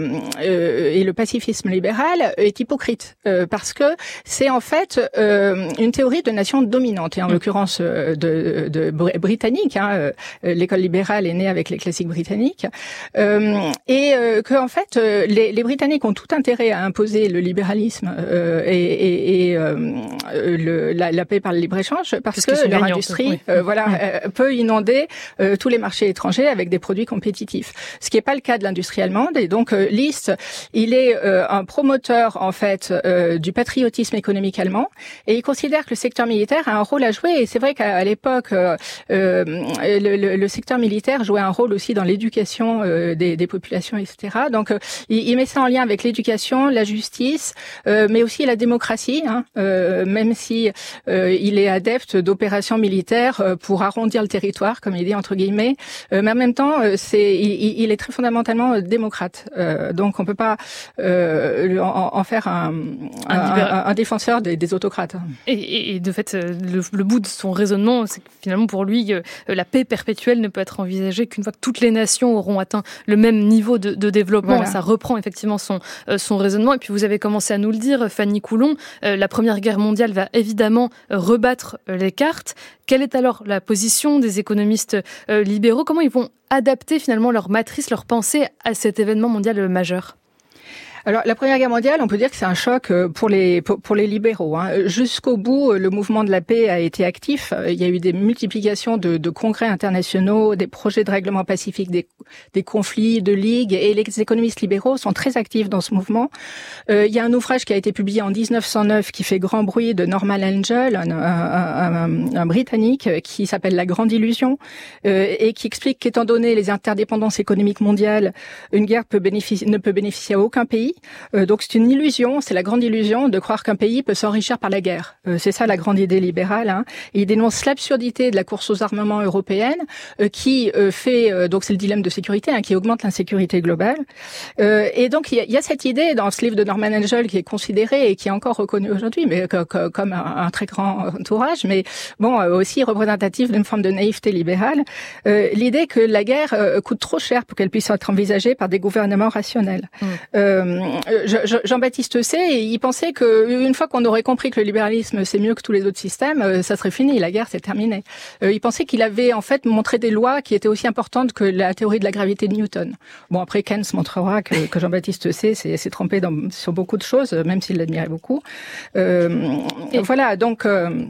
et le pacifisme libéral est hypocrite parce que c'est en fait une théorie de nation dominante et en l'occurrence de britannique. L'école libérale est née avec les classiques britanniques et que en fait les Britanniques ont tout intérêt à imposer le libéralisme et la paix par le libre-échange parce que leur industrie peut inonder tous les marchés étrangers avec des produits compétitifs. Ce qui n'est pas le cas de l'industrie allemande. Et donc List, il est un promoteur en fait du patriotisme économique allemand et il considère que le secteur militaire a un rôle à jouer. Et c'est vrai qu'à l'époque, le secteur militaire jouait un rôle aussi dans l'éducation des populations, etc. Donc il met ça en lien avec l'éducation, la justice, mais aussi la démocratie, même si il est adepte d'opérations militaires pour arrondir le territoire, comme il dit entre guillemets, mais en même temps, il est très fondamentalement démocrate. Donc on peut pas en faire un défenseur des autocrates. Et de fait, le bout de son raisonnement, c'est que finalement pour lui, la paix perpétuelle ne peut être envisagée qu'une fois que toutes les nations auront atteint le même niveau de développement. Voilà. Ça reprend effectivement son raisonnement. Et puis vous avez commencé à nous le dire, Fanny Coulon, la Première Guerre mondiale va évidemment rebattre les cartes. Quelle est alors la position des économistes libéraux? Comment ils vont adapter finalement leur matrice, leur pensée à cet événement mondial majeur? Alors, la Première Guerre mondiale, on peut dire que c'est un choc pour les libéraux. Jusqu'au bout, le mouvement de la paix a été actif. Il y a eu des multiplications de congrès internationaux, des projets de règlement pacifique, des conflits, de ligues, et les économistes libéraux sont très actifs dans ce mouvement. Il y a un ouvrage qui a été publié en 1909 qui fait grand bruit de Norman Angell, un Britannique, qui s'appelle La Grande Illusion, et qui explique qu'étant donné les interdépendances économiques mondiales, une guerre ne peut bénéficier à aucun pays. Donc c'est une illusion, c'est la grande illusion de croire qu'un pays peut s'enrichir par la guerre. C'est ça la grande idée libérale. Et il dénonce l'absurdité de la course aux armements européenne qui fait, donc c'est le dilemme de sécurité, qui augmente l'insécurité globale. Et donc il y a cette idée dans ce livre de Norman Angell qui est considéré et qui est encore reconnu aujourd'hui, mais comme un très grand ouvrage, mais bon aussi représentatif d'une forme de naïveté libérale. L'idée que la guerre coûte trop cher pour qu'elle puisse être envisagée par des gouvernements rationnels. Jean-Baptiste Say, il pensait qu'une fois qu'on aurait compris que le libéralisme c'est mieux que tous les autres systèmes, ça serait fini, la guerre c'est terminé. Il pensait qu'il avait en fait montré des lois qui étaient aussi importantes que la théorie de la gravité de Newton. Bon, après Keynes montrera que Jean-Baptiste Say s'est trompé sur beaucoup de choses, même s'il l'admirait beaucoup. Voilà, donc...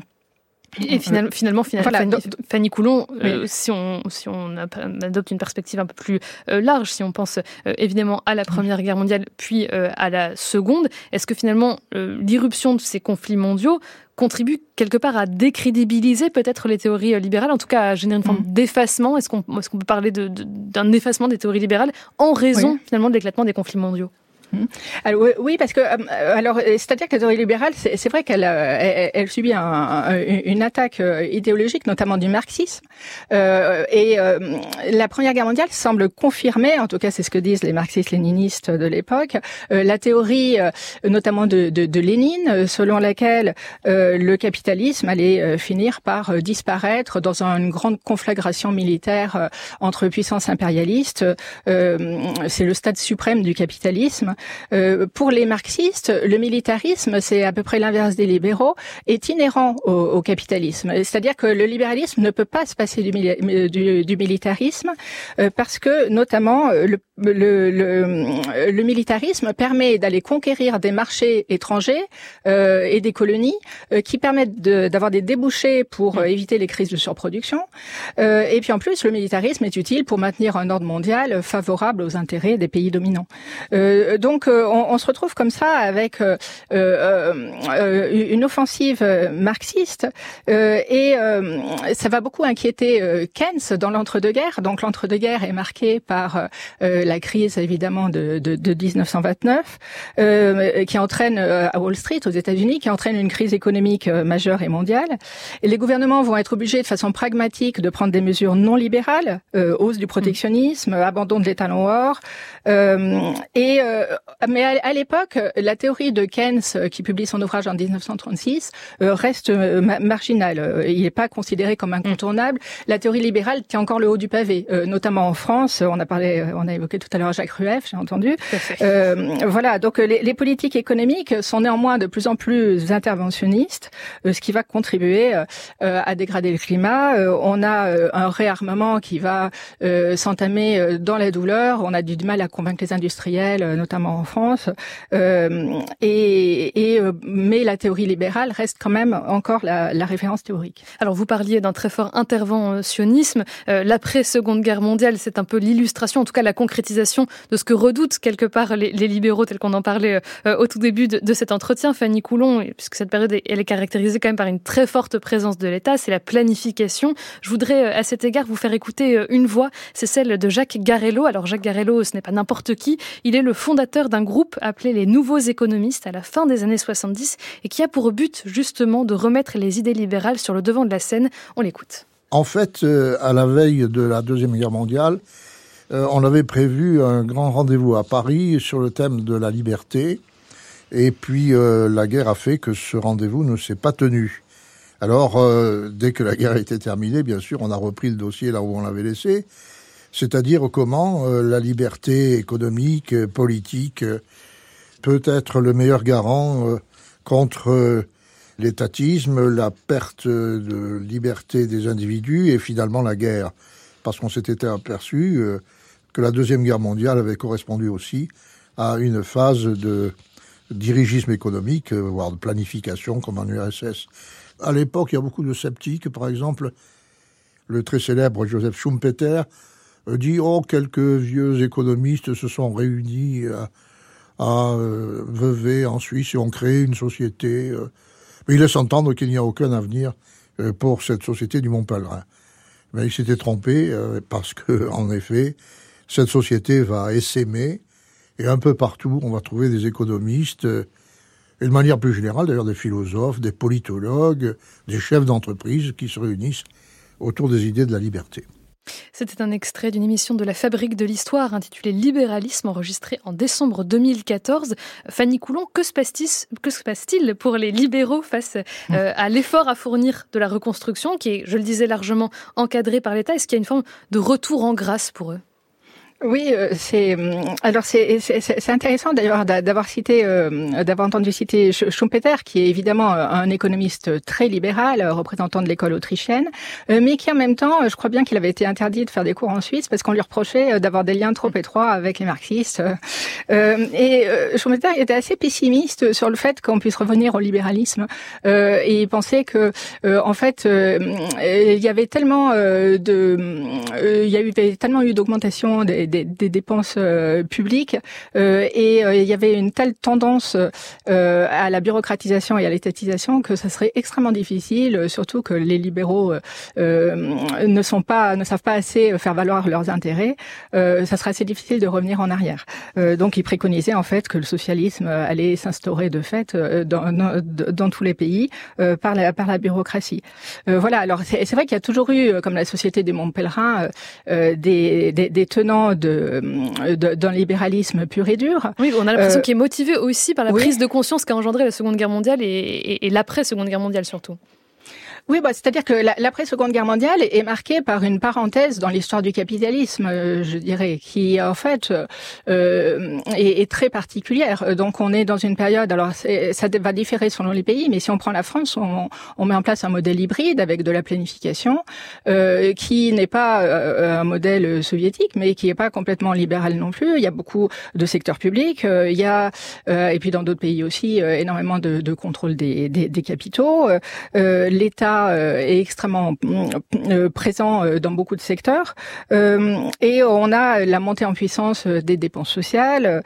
Et finalement, voilà, Fanny Coulon, si on adopte une perspective un peu plus large, si on pense évidemment à la Première Guerre mondiale, puis à la Seconde, est-ce que finalement l'irruption de ces conflits mondiaux contribue quelque part à décrédibiliser peut-être les théories libérales, en tout cas à générer une forme d'effacement? Est-ce qu'on peut parler d'un effacement des théories libérales en raison finalement de l'éclatement des conflits mondiaux? Alors, oui, parce que c'est-à-dire que la théorie libérale, c'est vrai qu'elle subit une attaque idéologique, notamment du marxisme. Et la Première Guerre mondiale semble confirmer, en tout cas c'est ce que disent les marxistes-léninistes de l'époque, la théorie notamment de Lénine, selon laquelle le capitalisme allait finir par disparaître dans une grande conflagration militaire entre puissances impérialistes. C'est le stade suprême du capitalisme. Pour les marxistes, le militarisme, c'est à peu près l'inverse des libéraux, est inhérent au capitalisme. C'est-à-dire que le libéralisme ne peut pas se passer du militarisme parce que, notamment, le militarisme permet d'aller conquérir des marchés étrangers et des colonies qui permettent d'avoir des débouchés pour éviter les crises de surproduction. Et puis en plus, le militarisme est utile pour maintenir un ordre mondial favorable aux intérêts des pays dominants. Donc on se retrouve comme ça avec une offensive marxiste et ça va beaucoup inquiéter Keynes dans l'entre-deux-guerres. Donc l'entre-deux-guerres est marqué par la crise évidemment de 1929 qui entraîne à Wall Street aux États-Unis, qui entraîne une crise économique majeure et mondiale. Et les gouvernements vont être obligés de façon pragmatique de prendre des mesures non libérales, hausse du protectionnisme, abandon de l'étalon or. Mais à l'époque, la théorie de Keynes, qui publie son ouvrage en 1936, reste marginale. Il n'est pas considéré comme incontournable. La théorie libérale tient encore le haut du pavé, notamment en France. On a évoqué tout à l'heure Jacques Rueff, j'ai entendu. Voilà, donc les politiques économiques sont néanmoins de plus en plus interventionnistes, ce qui va contribuer à dégrader le climat. On a un réarmement qui va s'entamer dans la douleur. On a du mal à convaincre les industriels, notamment en France. Mais la théorie libérale reste quand même encore la référence théorique. Alors vous parliez d'un très fort interventionnisme. L'après-Seconde Guerre mondiale, c'est un peu l'illustration, en tout cas la concrétisation de ce que redoutent quelque part les libéraux, tels qu'on en parlait au tout début de cet entretien. Fanny Coulon, puisque cette période elle est caractérisée quand même par une très forte présence de l'État, c'est la planification. Je voudrais à cet égard vous faire écouter une voix, c'est celle de Jacques Garello. Alors Jacques Garello, ce n'est pas n'importe qui, il est le fondateur d'un groupe appelé les Nouveaux Économistes à la fin des années 70 et qui a pour but justement de remettre les idées libérales sur le devant de la scène. On l'écoute. En fait, à la veille de la Deuxième Guerre mondiale, on avait prévu un grand rendez-vous à Paris sur le thème de la liberté. Et puis, la guerre a fait que ce rendez-vous ne s'est pas tenu. Alors, dès que la guerre était terminée, bien sûr, on a repris le dossier là où on l'avait laissé. C'est-à-dire comment la liberté économique, politique, peut être le meilleur garant contre l'étatisme, la perte de liberté des individus et finalement la guerre. Parce qu'on s'était aperçu que la Deuxième Guerre mondiale avait correspondu aussi à une phase de dirigisme économique, voire de planification comme en URSS. À l'époque, il y a beaucoup de sceptiques. Par exemple, le très célèbre Joseph Schumpeter dit « Oh, quelques vieux économistes se sont réunis à Vevey, en Suisse, et ont créé une société. » Mais il laisse entendre qu'il n'y a aucun avenir pour cette société du Mont-Pèlerin. Mais il s'était trompé parce que, en effet, cette société va essaimer et un peu partout, on va trouver des économistes et de manière plus générale, d'ailleurs, des philosophes, des politologues, des chefs d'entreprise qui se réunissent autour des idées de la liberté. C'était un extrait d'une émission de la Fabrique de l'Histoire intitulée Libéralisme, enregistrée en décembre 2014. Fanny Coulon, que se passe-t-il pour les libéraux face à l'effort à fournir de la reconstruction, qui est, je le disais, largement encadré par l'État? Est-ce qu'il y a une forme de retour en grâce pour eux? Oui, c'est intéressant d'ailleurs d'avoir entendu citer Schumpeter, qui est évidemment un économiste très libéral, représentant de l'école autrichienne, mais qui en même temps, je crois bien qu'il avait été interdit de faire des cours en Suisse parce qu'on lui reprochait d'avoir des liens trop étroits avec les marxistes. Et Schumpeter était assez pessimiste sur le fait qu'on puisse revenir au libéralisme, et il pensait que en fait il y avait tellement eu d'augmentation des dépenses publiques et il y avait une telle tendance à la bureaucratisation et à l'étatisation que ça serait extrêmement difficile, surtout que les libéraux ne savent pas assez faire valoir leurs intérêts. Ça serait assez difficile de revenir en arrière. Donc il préconisait en fait que le socialisme allait s'instaurer de fait dans tous les pays par la bureaucratie. Voilà. Alors c'est vrai qu'il y a toujours eu, comme la Société des Monts Pèlerins, des tenants d'un libéralisme pur et dur. Oui, on a l'impression qu'il est motivé aussi par la prise de conscience qu'a engendré la Seconde Guerre mondiale et l'après-Seconde Guerre mondiale surtout. Oui, c'est-à-dire que l'après-Seconde Guerre mondiale est marquée par une parenthèse dans l'histoire du capitalisme, je dirais, qui en fait est très particulière. Donc on est dans une période, alors ça va différer selon les pays, mais si on prend la France, on met en place un modèle hybride avec de la planification, qui n'est pas un modèle soviétique, mais qui n'est pas complètement libéral non plus. Il y a beaucoup de secteurs publics, il y a, et puis dans d'autres pays aussi, énormément de contrôle des capitaux. L'État l'État est extrêmement présent dans beaucoup de secteurs, et on a la montée en puissance des dépenses sociales,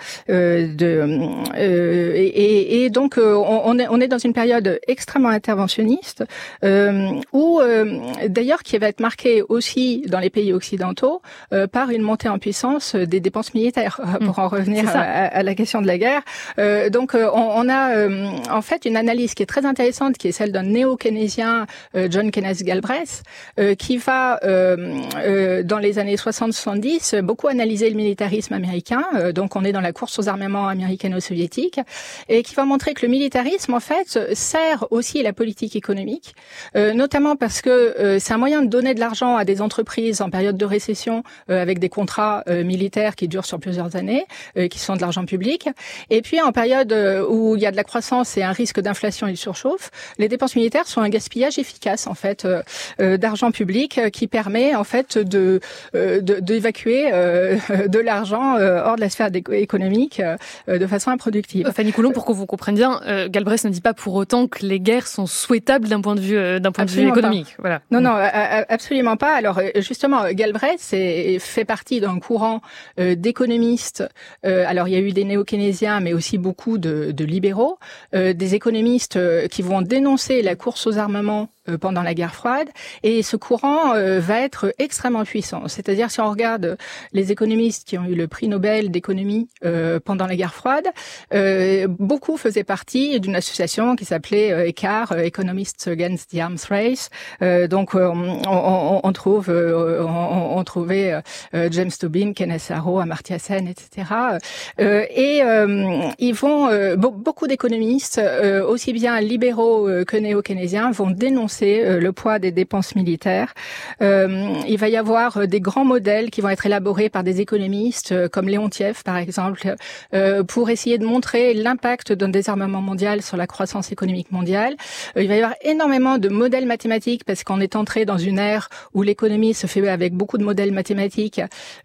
et donc on est dans une période extrêmement interventionniste, où d'ailleurs qui va être marquée aussi dans les pays occidentaux par une montée en puissance des dépenses militaires, pour en revenir à la question de la guerre. Donc on a en fait une analyse qui est très intéressante, qui est celle d'un néo-keynésien, John Kenneth Galbraith, qui va dans les années 60-70 beaucoup analyser le militarisme américain. Donc on est dans la course aux armements américano-soviétique, et qui va montrer que le militarisme en fait sert aussi la politique économique, notamment parce que c'est un moyen de donner de l'argent à des entreprises en période de récession, avec des contrats militaires qui durent sur plusieurs années, qui sont de l'argent public. Et puis en période où il y a de la croissance et un risque d'inflation et de surchauffe, les dépenses militaires sont un gaspillage efficace en fait d'argent public, qui permet en fait d'évacuer de l'argent hors de la sphère économique de façon improductive. Fanny Coulon, pour que vous compreniez bien, Galbraith ne dit pas pour autant que les guerres sont souhaitables d'un point de vue économique. Voilà. Non, absolument pas. Alors justement, Galbraith fait partie d'un courant d'économistes. Alors il y a eu des néo-keynésiens, mais aussi beaucoup de libéraux, des économistes qui vont dénoncer la course aux armements pendant la guerre froide, et ce courant va être extrêmement puissant. C'est-à-dire, si on regarde les économistes qui ont eu le prix Nobel d'économie pendant la guerre froide, beaucoup faisaient partie d'une association qui s'appelait ECAR, Economists Against the Arms Race. Donc on trouvait James Tobin, Kenneth Arrow, Amartya Sen, etc. Ils vont beaucoup d'économistes, aussi bien libéraux que néo-keynésiens, vont dénoncer le poids des dépenses militaires. Il va y avoir des grands modèles qui vont être élaborés par des économistes comme Leontiev, par exemple, pour essayer de montrer l'impact d'un désarmement mondial sur la croissance économique mondiale. Il va y avoir énormément de modèles mathématiques, parce qu'on est entré dans une ère où l'économie se fait avec beaucoup de modèles mathématiques,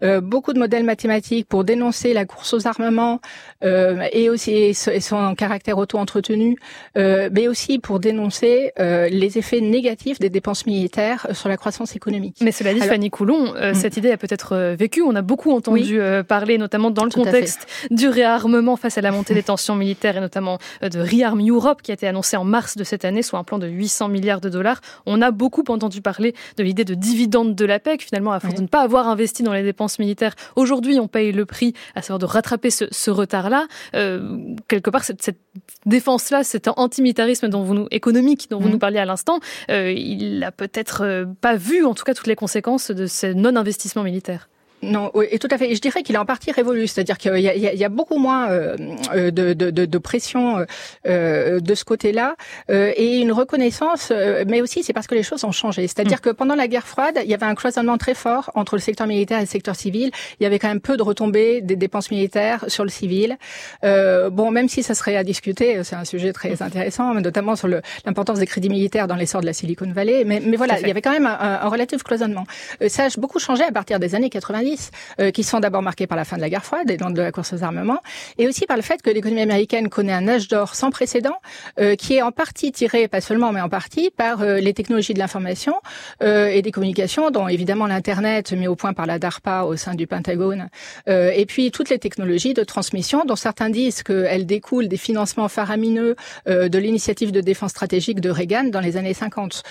pour dénoncer la course aux armements, et aussi son caractère auto-entretenu, mais aussi pour dénoncer les effets négatifs des dépenses militaires sur la croissance économique. Mais cela dit, Fanny Coulon, cette idée a peut-être vécu. On a beaucoup entendu parler, notamment dans le contexte du réarmement face à la montée des tensions militaires, et notamment de Rearm Europe, qui a été annoncé en mars de cette année, soit un plan de 800 milliards de dollars. On a beaucoup entendu parler de l'idée de dividende de la paix, que finalement, à force de ne pas avoir investi dans les dépenses militaires, aujourd'hui, on paye le prix, à savoir de rattraper ce retard-là. Quelque part, cette défense-là, cet antimilitarisme économique dont vous nous parliez à l'instant, il n'a peut-être pas vu, en tout cas, toutes les conséquences de ce non-investissement militaire. Non, oui, et tout à fait. Et je dirais qu'il est en partie révolu, c'est-à-dire qu'il y a beaucoup moins de pression de ce côté-là, et une reconnaissance, mais aussi c'est parce que les choses ont changé. C'est-à-dire que pendant la guerre froide, il y avait un cloisonnement très fort entre le secteur militaire et le secteur civil. Il y avait quand même peu de retombées des dépenses militaires sur le civil. Bon, même si ça serait à discuter, c'est un sujet très intéressant, notamment sur l'importance des crédits militaires dans l'essor de la Silicon Valley. Mais voilà, il y avait quand même un relatif cloisonnement. Ça a beaucoup changé à partir des années 90. Qui sont d'abord marqués par la fin de la guerre froide et donc de la course aux armements, et aussi par le fait que l'économie américaine connaît un âge d'or sans précédent, qui est en partie tiré, pas seulement, mais en partie, par les technologies de l'information et des communications, dont évidemment l'Internet mis au point par la DARPA au sein du Pentagone, et puis toutes les technologies de transmission, dont certains disent qu'elles découlent des financements faramineux de l'initiative de défense stratégique de Reagan dans les années 50.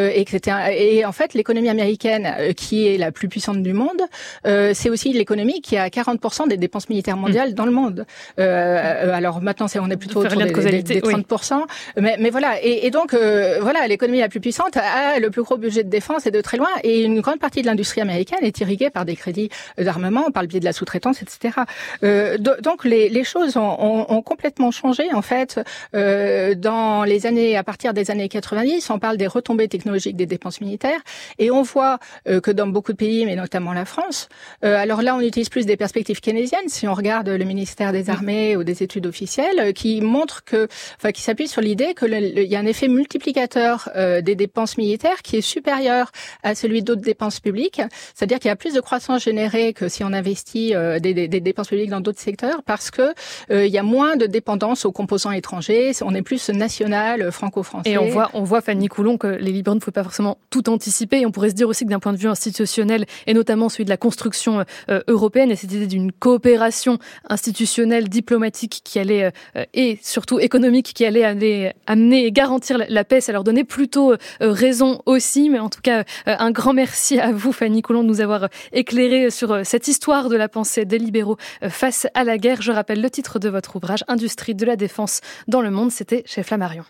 Et en fait, l'économie américaine, qui est la plus puissante du monde, c'est aussi l'économie qui a 40% des dépenses militaires mondiales dans le monde. Alors maintenant, on est plutôt autour des 30%. Oui. Mais voilà. Et donc, voilà, l'économie la plus puissante a le plus gros budget de défense, et de très loin. Et une grande partie de l'industrie américaine est irriguée par des crédits d'armement, par le biais de la sous-traitance, etc. Donc les choses ont complètement changé, en fait. Dans les années, à partir des années 90, on parle des retombées technologiques des dépenses militaires. Et on voit que dans beaucoup de pays, mais notamment la France, Alors là, on utilise plus des perspectives keynésiennes, si on regarde le ministère des Armées ou des études officielles, qui montrent qui s'appuient sur l'idée qu'il y a un effet multiplicateur des dépenses militaires qui est supérieur à celui d'autres dépenses publiques. C'est-à-dire qu'il y a plus de croissance générée que si on investit des dépenses publiques dans d'autres secteurs, parce que il y a moins de dépendance aux composants étrangers. On est plus national, franco-français. Et on voit Fanny Coulon que les libéraux ne pouvaient pas forcément tout anticiper. Et on pourrait se dire aussi que d'un point de vue institutionnel, et notamment celui de la construction européenne, et cette idée d'une coopération institutionnelle, diplomatique qui allait, et surtout économique, qui allait amener et garantir la paix, ça leur donnait plutôt raison aussi. Mais en tout cas, un grand merci à vous, Fanny Coulon, de nous avoir éclairé sur cette histoire de la pensée des libéraux face à la guerre. Je rappelle le titre de votre ouvrage, Industrie de la défense dans le monde. C'était chez Flammarion.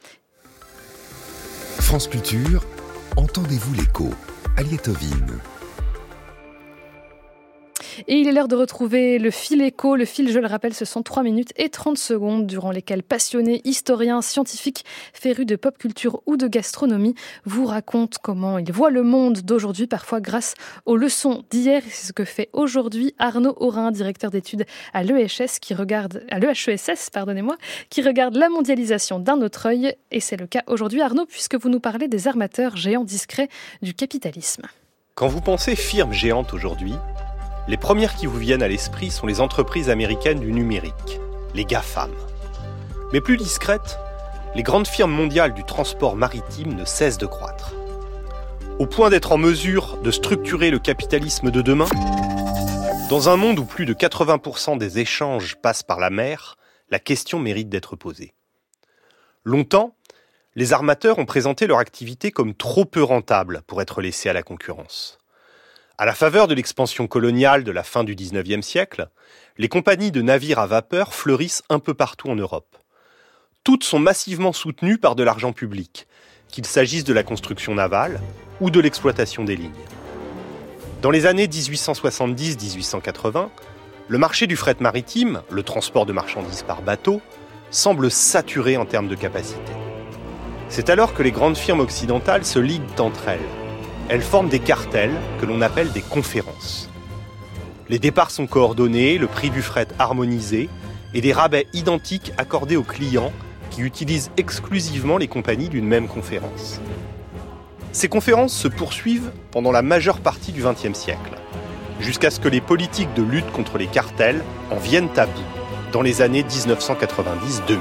France Culture, entendez-vous l'écho? Aliette Ovine. Et il est l'heure de retrouver le fil écho. Le fil, je le rappelle, ce sont 3 minutes et 30 secondes durant lesquelles passionnés, historiens, scientifiques, férus de pop culture ou de gastronomie vous racontent comment ils voient le monde d'aujourd'hui, parfois grâce aux leçons d'hier. C'est ce que fait aujourd'hui Arnaud Aurin, directeur d'études à l'EHESS, qui regarde la mondialisation d'un autre œil. Et c'est le cas aujourd'hui, Arnaud, puisque vous nous parlez des armateurs géants discrets du capitalisme. Quand vous pensez firmes géantes aujourd'hui, les premières qui vous viennent à l'esprit sont les entreprises américaines du numérique, les GAFAM. Mais plus discrètes, les grandes firmes mondiales du transport maritime ne cessent de croître. Au point d'être en mesure de structurer le capitalisme de demain, dans un monde où plus de 80% des échanges passent par la mer, la question mérite d'être posée. Longtemps, les armateurs ont présenté leur activité comme trop peu rentable pour être laissés à la concurrence. À la faveur de l'expansion coloniale de la fin du XIXe siècle, les compagnies de navires à vapeur fleurissent un peu partout en Europe. Toutes sont massivement soutenues par de l'argent public, qu'il s'agisse de la construction navale ou de l'exploitation des lignes. Dans les années 1870-1880, le marché du fret maritime, le transport de marchandises par bateau, semble saturé en termes de capacité. C'est alors que les grandes firmes occidentales se liguent entre elles. Elles forment des cartels que l'on appelle des conférences. Les départs sont coordonnés, le prix du fret harmonisé et des rabais identiques accordés aux clients qui utilisent exclusivement les compagnies d'une même conférence. Ces conférences se poursuivent pendant la majeure partie du XXe siècle, jusqu'à ce que les politiques de lutte contre les cartels en viennent à bout dans les années 1990-2000.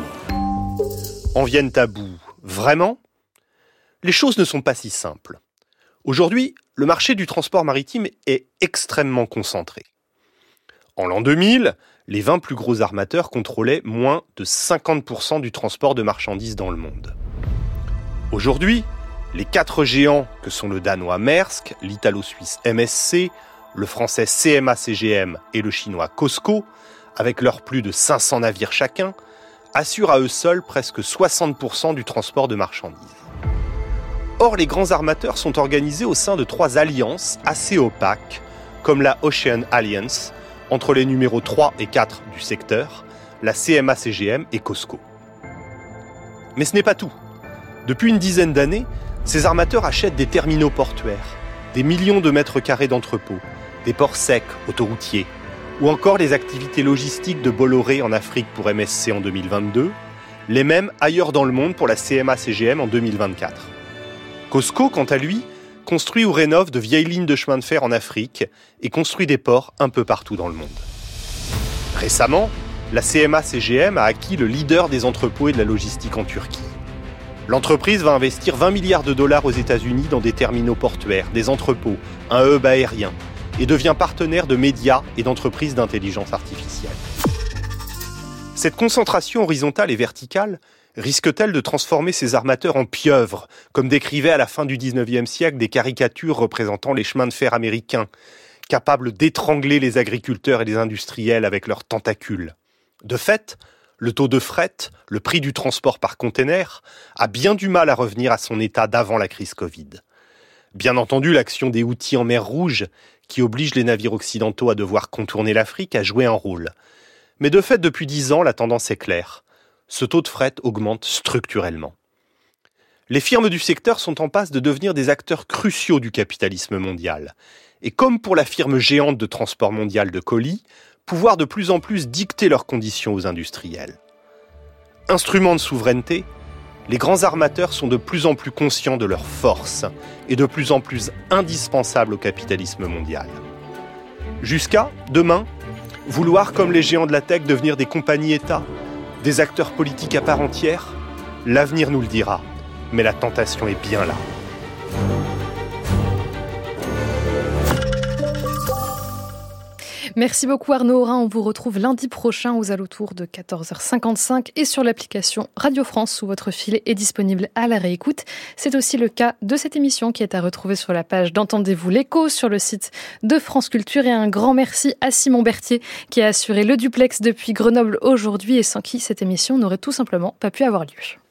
En viennent à bout, vraiment ? Les choses ne sont pas si simples. Aujourd'hui, le marché du transport maritime est extrêmement concentré. En l'an 2000, les 20 plus gros armateurs contrôlaient moins de 50% du transport de marchandises dans le monde. Aujourd'hui, les 4 géants que sont le danois Maersk, l'italo-suisse MSC, le français CMA-CGM et le chinois COSCO, avec leurs plus de 500 navires chacun, assurent à eux seuls presque 60% du transport de marchandises. Or, les grands armateurs sont organisés au sein de 3 alliances assez opaques, comme la Ocean Alliance, entre les numéros 3 et 4 du secteur, la CMA-CGM et COSCO. Mais ce n'est pas tout. Depuis une dizaine d'années, ces armateurs achètent des terminaux portuaires, des millions de mètres carrés d'entrepôts, des ports secs, autoroutiers, ou encore les activités logistiques de Bolloré en Afrique pour MSC en 2022, les mêmes ailleurs dans le monde pour la CMA-CGM en 2024. COSCO, quant à lui, construit ou rénove de vieilles lignes de chemin de fer en Afrique et construit des ports un peu partout dans le monde. Récemment, la CMA-CGM a acquis le leader des entrepôts et de la logistique en Turquie. L'entreprise va investir 20 milliards de dollars aux États-Unis dans des terminaux portuaires, des entrepôts, un hub aérien, et devient partenaire de médias et d'entreprises d'intelligence artificielle. Cette concentration horizontale et verticale risque-t-elle de transformer ces armateurs en pieuvres, comme décrivaient à la fin du XIXe siècle des caricatures représentant les chemins de fer américains, capables d'étrangler les agriculteurs et les industriels avec leurs tentacules ? De fait, le taux de fret, le prix du transport par container, a bien du mal à revenir à son état d'avant la crise Covid. Bien entendu, l'action des Houthis en mer Rouge, qui oblige les navires occidentaux à devoir contourner l'Afrique, a joué un rôle. Mais de fait, depuis 10 ans, la tendance est claire. Ce taux de fret augmente structurellement. Les firmes du secteur sont en passe de devenir des acteurs cruciaux du capitalisme mondial. Et comme pour la firme géante de transport mondial de colis, pouvoir de plus en plus dicter leurs conditions aux industriels. Instruments de souveraineté, les grands armateurs sont de plus en plus conscients de leur force et de plus en plus indispensables au capitalisme mondial. Jusqu'à, demain, vouloir, comme les géants de la tech, devenir des compagnies-États, des acteurs politiques à part entière, l'avenir nous le dira, mais la tentation est bien là. Merci beaucoup Arnaud Aurin, on vous retrouve lundi prochain aux alentours de 14h55 et sur l'application Radio France où votre fil est disponible à la réécoute. C'est aussi le cas de cette émission qui est à retrouver sur la page d'Entendez-vous l'écho sur le site de France Culture et un grand merci à Simon Berthier qui a assuré le duplex depuis Grenoble aujourd'hui et sans qui cette émission n'aurait tout simplement pas pu avoir lieu.